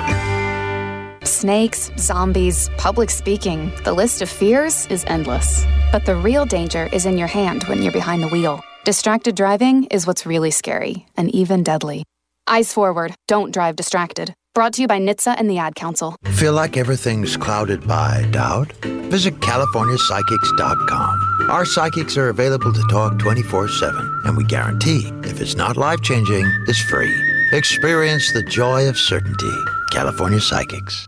Snakes, zombies, public speaking. The list of fears is endless. But the real danger is in your hand when you're behind the wheel. Distracted driving is what's really scary and even deadly. Eyes forward. Don't drive distracted. Brought to you by NHTSA and the Ad Council. Feel like everything's clouded by doubt? Visit CaliforniaPsychics.com. Our psychics are available to talk 24/7, and we guarantee if it's not life-changing, it's free. Experience the joy of certainty. California Psychics.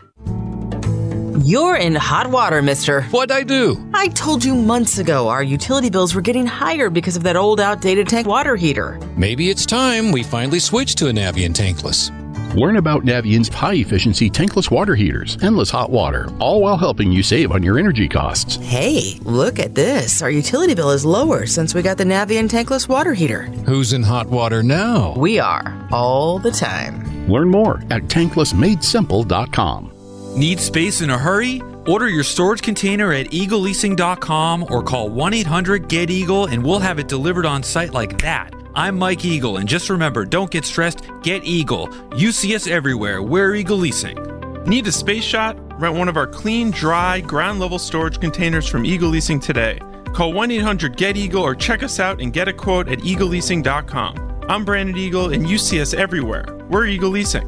You're in hot water, mister. What'd I do? I told you months ago our utility bills were getting higher because of that old outdated tank water heater. Maybe it's time we finally switch to a Navien tankless. Learn about Navien's high-efficiency tankless water heaters, endless hot water, all while helping you save on your energy costs. Hey, look at this. Our utility bill is lower since we got the Navien tankless water heater. Who's in hot water now? We are, all the time. Learn more at tanklessmadesimple.com. Need space in a hurry? Order your storage container at eagleleasing.com or call 1-800-GET-EAGLE and we'll have it delivered on site like that. I'm Mike Eagle, and just remember, don't get stressed, get Eagle. You see us everywhere. We're Eagle Leasing. Need a space shot? Rent one of our clean, dry, ground-level storage containers from Eagle Leasing today. Call 1-800-GET-EAGLE or check us out and get a quote at eagleleasing.com. I'm Brandon Eagle, and you see us everywhere. We're Eagle Leasing.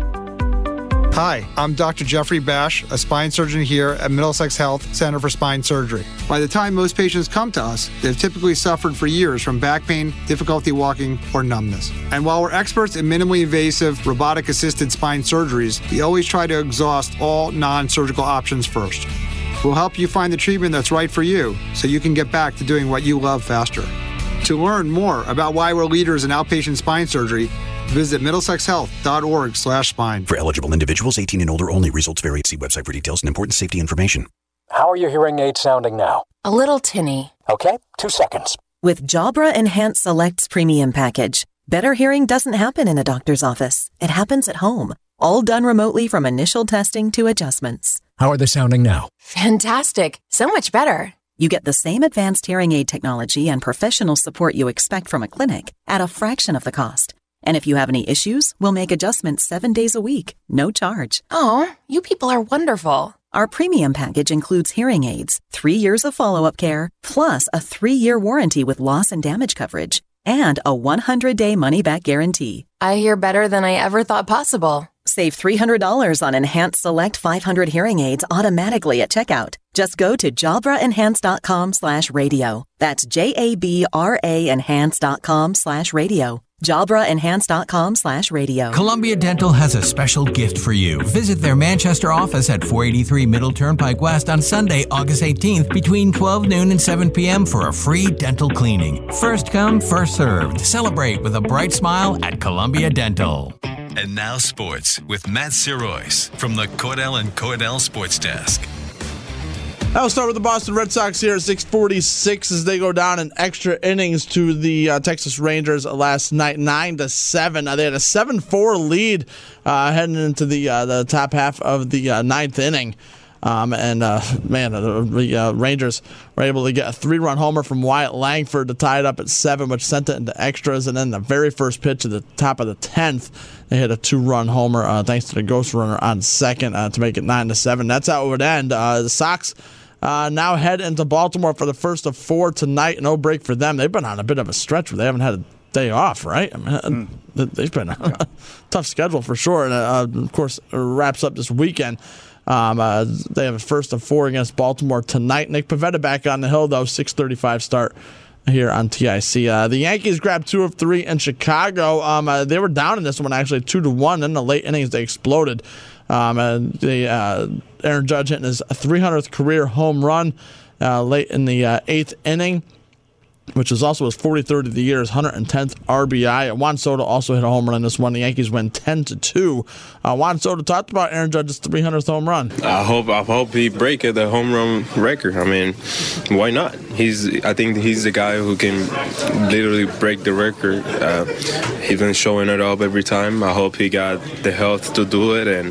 Hi, I'm Dr. Jeffrey Bash, a spine surgeon here at Middlesex Health Center for Spine Surgery. By the time most patients come to us, they've typically suffered for years from back pain, difficulty walking, or numbness. And while we're experts in minimally invasive, robotic-assisted spine surgeries, we always try to exhaust all non-surgical options first. We'll help you find the treatment that's right for you so you can get back to doing what you love faster. To learn more about why we're leaders in outpatient spine surgery, visit middlesexhealth.org/spine. For eligible individuals 18 and older only. Results vary. See website for details and important safety information. How are your hearing aids sounding now? A little tinny. Okay, 2 seconds. With Jabra Enhanced Select's premium package, better hearing doesn't happen in a doctor's office. It happens at home. All done remotely from initial testing to adjustments. How are they sounding now? Fantastic. So much better. You get the same advanced hearing aid technology and professional support you expect from a clinic at a fraction of the cost. And if you have any issues, we'll make adjustments 7 days a week, no charge. Oh, you people are wonderful. Our premium package includes hearing aids, 3 years of follow-up care, plus a 3-year warranty with loss and damage coverage, and a 100-day money-back guarantee. I hear better than I ever thought possible. Save $300 on Enhanced Select 500 hearing aids automatically at checkout. Just go to JabraEnhance.com/radio. That's JABRA Enhance.com/radio. JabraEnhance.com/radio. Columbia Dental has a special gift for you. Visit their Manchester office at 483 Middle Turnpike West on Sunday, August 18th between 12 noon and 7 p.m. for a free dental cleaning. First come, first served. Celebrate with a bright smile at Columbia Dental. And now sports with Matt Sirois from the Cordell & Cordell Sports Desk. I'll start with the Boston Red Sox here at 6:46 as they go down in extra innings to the Texas Rangers last night, 9-7. They had a 7-4 lead heading into the top half of the ninth inning. The Rangers were able to get a 3-run homer from Wyatt Langford to tie it up at 7, which sent it into extras. And then the very first pitch at the top of the 10th, they hit a 2-run homer thanks to the ghost runner on second to make it 9-7. That's how it would end. The Sox now head into Baltimore for the first of 4 tonight. No break for them. They've been on a bit of a stretch where they haven't had a day off, right? I mean, they've been a tough schedule for sure. And, of course, wraps up this weekend. They have a first of 4 against Baltimore tonight. Nick Pivetta back on the hill, though, 6:35 start here on TIC. The Yankees grabbed 2 of 3 in Chicago. They were down in this one, actually, 2-1. In the late innings, they exploded. Aaron Judge hitting his 300th career home run late in the 8th inning, which is also his 43rd of the year, his 110th RBI. Juan Soto also hit a home run in this one. The Yankees win 10-2. Juan Soto talked about Aaron Judge's 300th home run. I hope he breaks the home run record. I mean, why not? I think he's the guy who can literally break the record. He's been showing it up every time. I hope he got the health to do it, and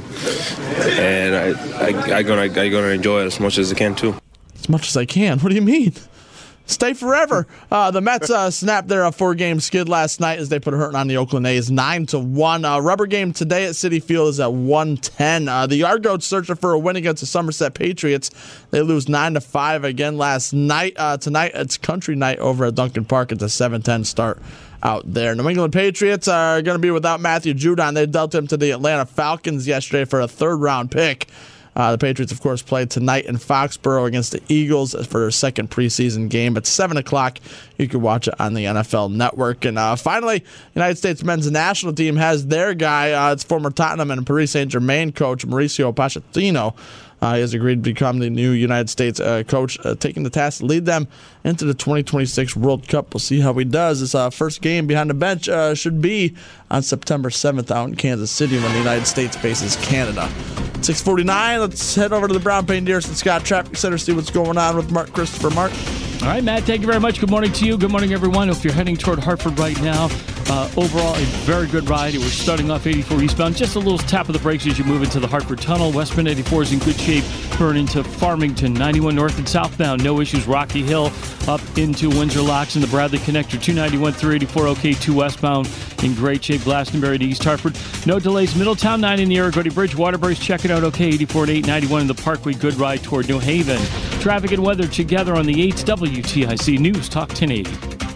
I'm gonna enjoy it as much as I can too. As much as I can? What do you mean? Stay forever. The Mets snapped their 4-game skid last night as they put a hurting on the Oakland A's 9-1. Rubber game today at Citi Field is at 1:10. The Argonauts searching for a win against the Somerset Patriots. They lose 9-5 again last night. Tonight it's country night over at Duncan Park. It's a 7:10 start out there. New England Patriots are going to be without Matthew Judon. They dealt him to the Atlanta Falcons yesterday for a 3rd-round pick. The Patriots, of course, play tonight in Foxborough against the Eagles for their second preseason game at 7 o'clock. You can watch it on the NFL Network. And finally, United States men's national team has their guy. It's former Tottenham and Paris Saint-Germain coach Mauricio Pochettino. He has agreed to become the new United States coach, taking the task to lead them into the 2026 World Cup. We'll see how he does. His first game behind the bench should be on September 7th out in Kansas City when the United States faces Canada. 6:49, let's head over to the Brown Paint Dearson Scott Traffic Center, see what's going on with Mark Christopher. Mark? All right, Matt, thank you very much. Good morning to you. Good morning, everyone. If you're heading toward Hartford right now, overall, a very good ride. We're starting off 84 eastbound. Just a little tap of the brakes as you move into the Hartford Tunnel. Westbound 84 is in good shape. Turn into Farmington. 91 north and southbound. No issues. Rocky Hill up into Windsor Locks and the Bradley Connector. 291 through 84 okay. 2 westbound in great shape. Glastonbury to East Hartford. No delays. Middletown 9 in the Irrigody Bridge. Waterbury's checking out okay. 84 and 891 in the Parkway. Good ride toward New Haven. Traffic and weather together on the 8th WTIC News Talk 1080.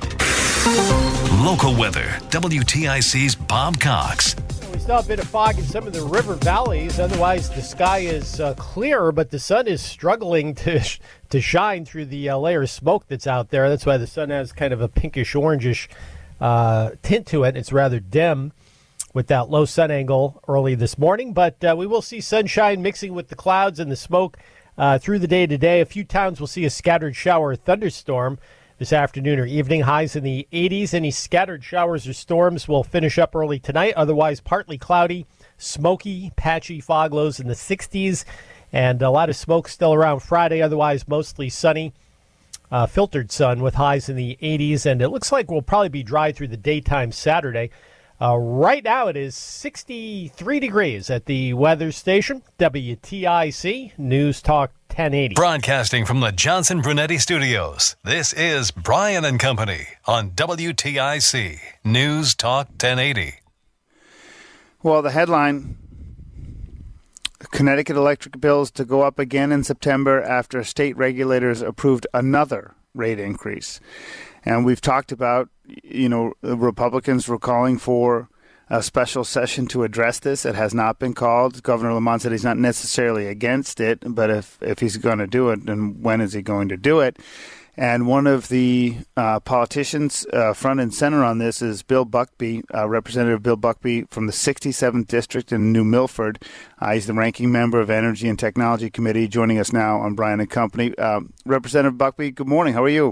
Local weather. WTIC's Bob Cox. We still have a bit of fog in some of the river valleys. Otherwise, the sky is clear, but the sun is struggling to shine through the layer of smoke that's out there. That's why the sun has kind of a pinkish-orangish tint to it. It's rather dim with that low sun angle early this morning. But we will see sunshine mixing with the clouds and the smoke through the day today. A few towns will see a scattered shower or thunderstorm this afternoon or evening. Highs in the 80s. Any scattered showers or storms will finish up early tonight. Otherwise, partly cloudy, smoky, patchy fog, lows in the 60s. And a lot of smoke still around Friday. Otherwise, mostly sunny, filtered sun with highs in the 80s. And it looks like we'll probably be dry through the daytime Saturday. Right now it is 63 degrees at the weather station. WTIC News Talk 1080. Broadcasting from the Johnson Brunetti Studios, this is Brian and Company on WTIC News Talk 1080. Well, the headline, Connecticut electric bills to go up again in September after state regulators approved another rate increase. And we've talked about, the Republicans were calling for a special session to address this. It has not been called. Governor Lamont said he's not necessarily against it, but if he's going to do it, then when is he going to do it? And one of the politicians front and center on this is Bill Buckby, Representative Bill Buckby from the 67th District in New Milford. He's the ranking member of Energy and Technology Committee, joining us now on Brian and Company. Representative Buckby, good morning. How are you?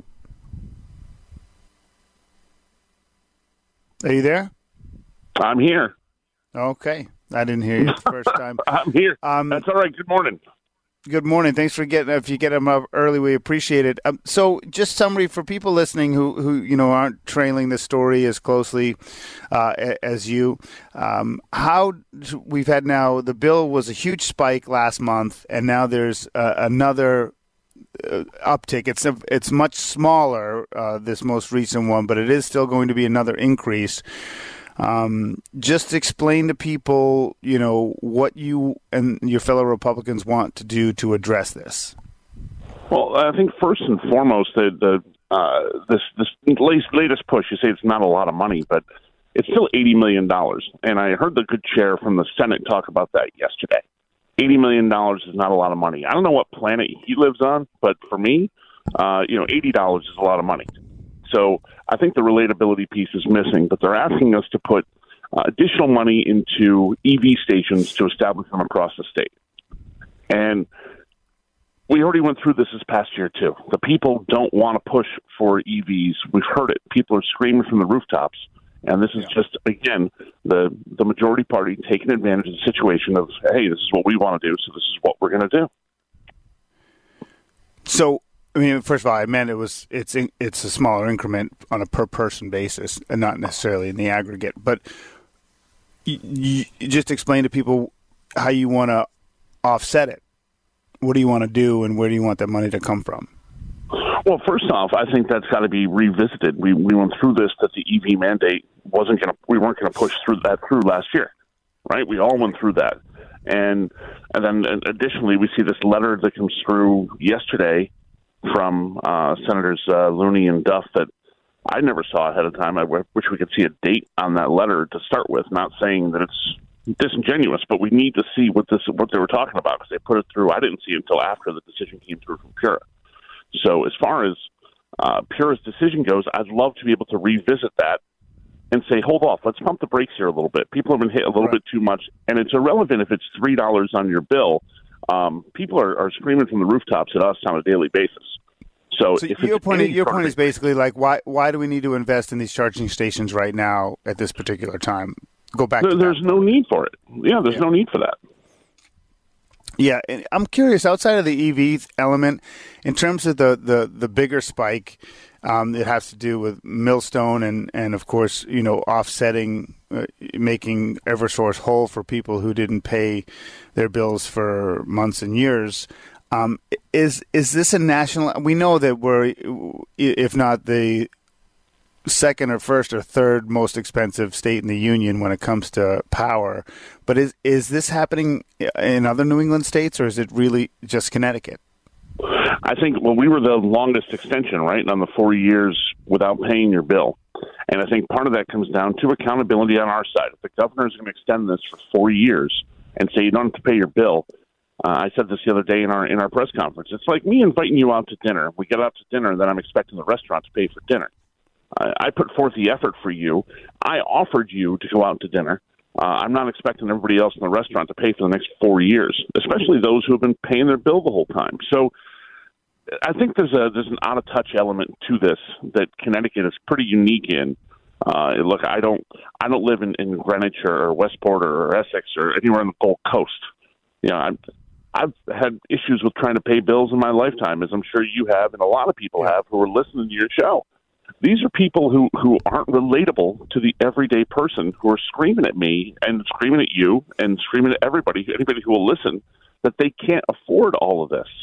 Are you there? I'm here. Okay. I didn't hear you the first time. I'm here. That's all right. Good morning. Good morning. Thanks for if you get them up early, we appreciate it. So just summary for people listening who aren't trailing the story as closely as you. How we've had now, the bill was a huge spike last month, and now there's another uptick. It's much smaller, this most recent one, but it is still going to be another increase. Just explain to people, what you and your fellow Republicans want to do to address this. Well, I think first and foremost, this latest push, you say it's not a lot of money, but it's still $80 million. And I heard the good chair from the Senate talk about that yesterday. $80 million is not a lot of money. I don't know what planet he lives on, but for me, $80 is a lot of money. So I think the relatability piece is missing, but they're asking us to put additional money into EV stations to establish them across the state. And we already went through this past year, too. The people don't want to push for EVs. We've heard it. People are screaming from the rooftops. And this is just, again, the majority party taking advantage of the situation of, hey, this is what we want to do, so this is what we're going to do. So, I mean, first of all, I meant it's a smaller increment on a per-person basis and not necessarily in the aggregate. But you just explain to people how you want to offset it. What do you want to do, and where do you want that money to come from? Well, first off, I think that's got to be revisited. We went through this, that the EV mandate we weren't going to push through last year, right? We all went through that. And then additionally, we see this letter that comes through yesterday from Senators Looney and Duff that I never saw ahead of time. I wish we could see a date on that letter to start with, not saying that it's disingenuous, but we need to see what they were talking about, because they put it through. I didn't see it until after the decision came through from Pura. So as far as Pura's decision goes, I'd love to be able to revisit that and say, hold off, let's pump the brakes here a little bit. People have been hit a little bit too much, and it's irrelevant if it's $3 on your bill. People are screaming from the rooftops at us on a daily basis. So your point is basically like, why do we need to invest in these charging stations right now at this particular time? Go back. There's no need for it. Yeah, there's no need for that. Yeah, and I'm curious, outside of the EV element, in terms of the bigger spike, it has to do with Millstone and of course, offsetting, making Eversource whole for people who didn't pay their bills for months and years. Is this a national? We know that we're, if not the second or first or third most expensive state in the union when it comes to power, but is this happening in other New England states, or is it really just Connecticut? I think, we were the longest extension, right, on the 4 years without paying your bill. And I think part of that comes down to accountability on our side. If the governor is going to extend this for 4 years and say you don't have to pay your bill, I said this the other day in our press conference, it's like me inviting you out to dinner. We get out to dinner, and then I'm expecting the restaurant to pay for dinner. I put forth the effort for you. I offered you to go out to dinner. I'm not expecting everybody else in the restaurant to pay for the next 4 years, especially those who have been paying their bill the whole time. So I think there's an out-of-touch element to this that Connecticut is pretty unique in. Look, I don't live in Greenwich or Westport or Essex or anywhere on the Gold Coast. I've had issues with trying to pay bills in my lifetime, as I'm sure you have, and a lot of people have who are listening to your show. These are people who aren't relatable to the everyday person, who are screaming at me and screaming at you and screaming at anybody who will listen, that they can't afford all of this.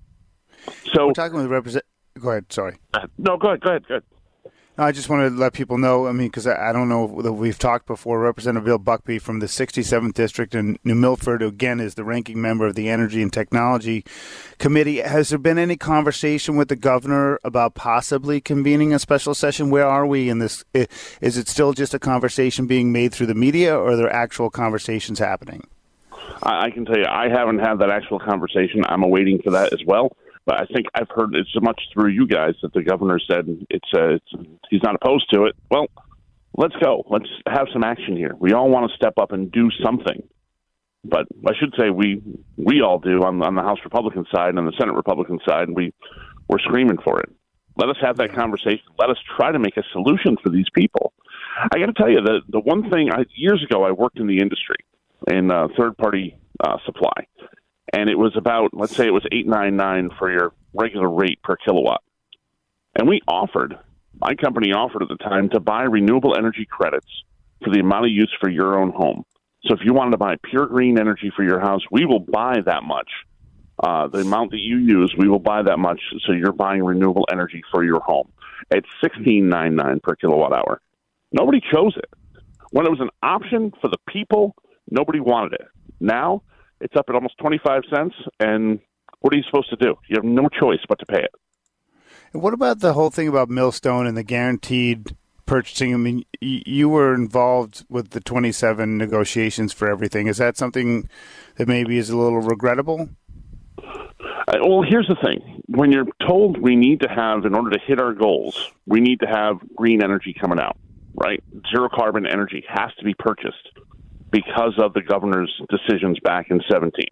So we're talking with Go ahead. Sorry. No, go ahead. I just wanted to let people know, because I don't know that we've talked before. Representative Bill Buckby from the 67th District in New Milford, who again is the ranking member of the Energy and Technology Committee. Has there been any conversation with the governor about possibly convening a special session? Where are we in this? Is it still just a conversation being made through the media, or are there actual conversations happening? I can tell you, I haven't had that actual conversation. I'm awaiting for that as well. But I think I've heard it so much through you guys that the governor said he's not opposed to it. Well, let's go. Let's have some action here. We all want to step up and do something. But I should say we all do on the House Republican side and the Senate Republican side. We're screaming for it. Let us have that conversation. Let us try to make a solution for these people. I got to tell you, the one thing, years ago I worked in the industry in third-party supply. And it was about, let's say it was $8.99 for your regular rate per kilowatt. And my company offered at the time to buy renewable energy credits for the amount of use for your own home. So if you wanted to buy pure green energy for your house, we will buy that much. The amount that you use, we will buy that much, so you're buying renewable energy for your home at $16.99 per kilowatt hour. Nobody chose it. When it was an option for the people, nobody wanted it. Now, it's up at almost 25 cents, and What are you supposed to do? You have no choice but to pay it. And what about the whole thing about Millstone and the guaranteed purchasing? I mean, you were involved with the 27 negotiations for everything. Is that something that maybe is a little regrettable? Well, here's the thing. When you're told we need to have, in order to hit our goals, we need to have green energy coming out, right? Zero carbon energy has to be purchased because of the governor's decisions back in 2017.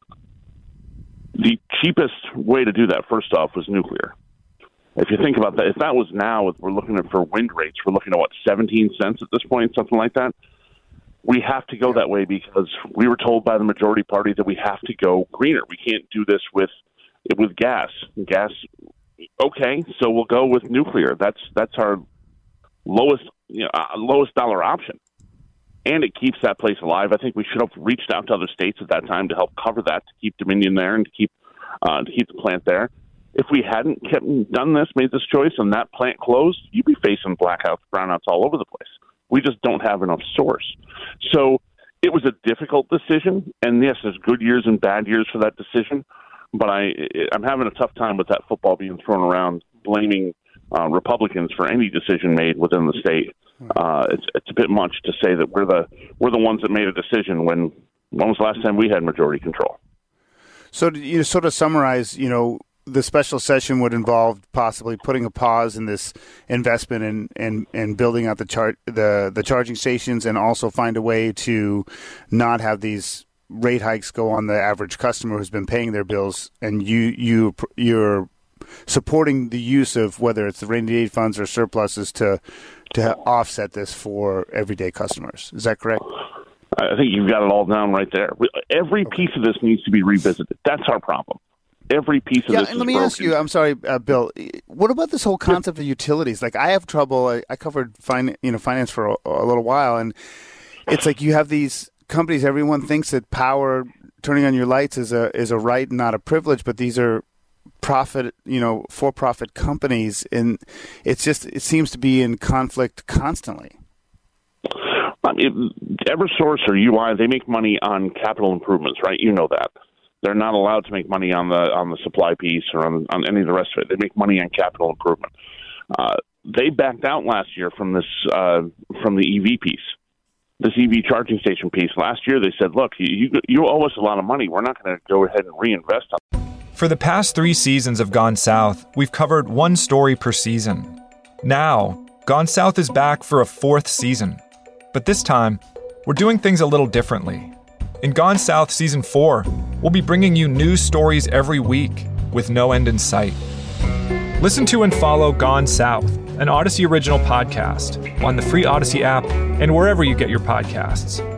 The cheapest way to do that, first off, was nuclear. If you think about that, if that was now, if we're looking at for wind rates, we're looking at, 17 cents at this point, something like that. We have to go that way because we were told by the majority party that we have to go greener. We can't do this with gas. Gas, okay, so we'll go with nuclear. That's our lowest dollar option, and it keeps that place alive. I think we should have reached out to other states at that time to help cover that, to keep Dominion there and to keep the plant there. If we hadn't made this choice, and that plant closed, you'd be facing blackouts, brownouts all over the place. We just don't have enough source. So it was a difficult decision, and yes, there's good years and bad years for that decision, but I'm having a tough time with that football being thrown around, blaming Republicans for any decision made within the state. It's a bit much to say that we're the ones that made a decision when was the last time we had majority control? So to sort of summarize, the special session would involve possibly putting a pause in this investment and building out the charging stations, and also find a way to not have these rate hikes go on the average customer who's been paying their bills. And you're supporting the use of whether it's the rainy day funds or surpluses to offset this for everyday customers. Is that correct? I think you've got it all down right there. Every piece of this needs to be revisited. That's our problem. Every piece of this is let me ask you, I'm sorry, Bill, what about this whole concept of utilities? Like, I have trouble, I covered finance for a little while, and it's like you have these companies, everyone thinks that power, turning on your lights is a right, not a privilege, but these are for-profit companies, and it seems to be in conflict constantly. I mean, Eversource or UI, they make money on capital improvements, right? You know that. They're not allowed to make money on the supply piece or on any of the rest of it. They make money on capital improvement. They backed out last year from this from the EV piece, this EV charging station piece. Last year they said, "Look, you owe us a lot of money. We're not going to go ahead and reinvest on." For the past 3 seasons of Gone South, we've covered one story per season. Now, Gone South is back for a 4th season, but this time we're doing things a little differently. In Gone South Season 4, we'll be bringing you new stories every week with no end in sight. Listen to and follow Gone South, an Odyssey original podcast, on the free Odyssey app and wherever you get your podcasts.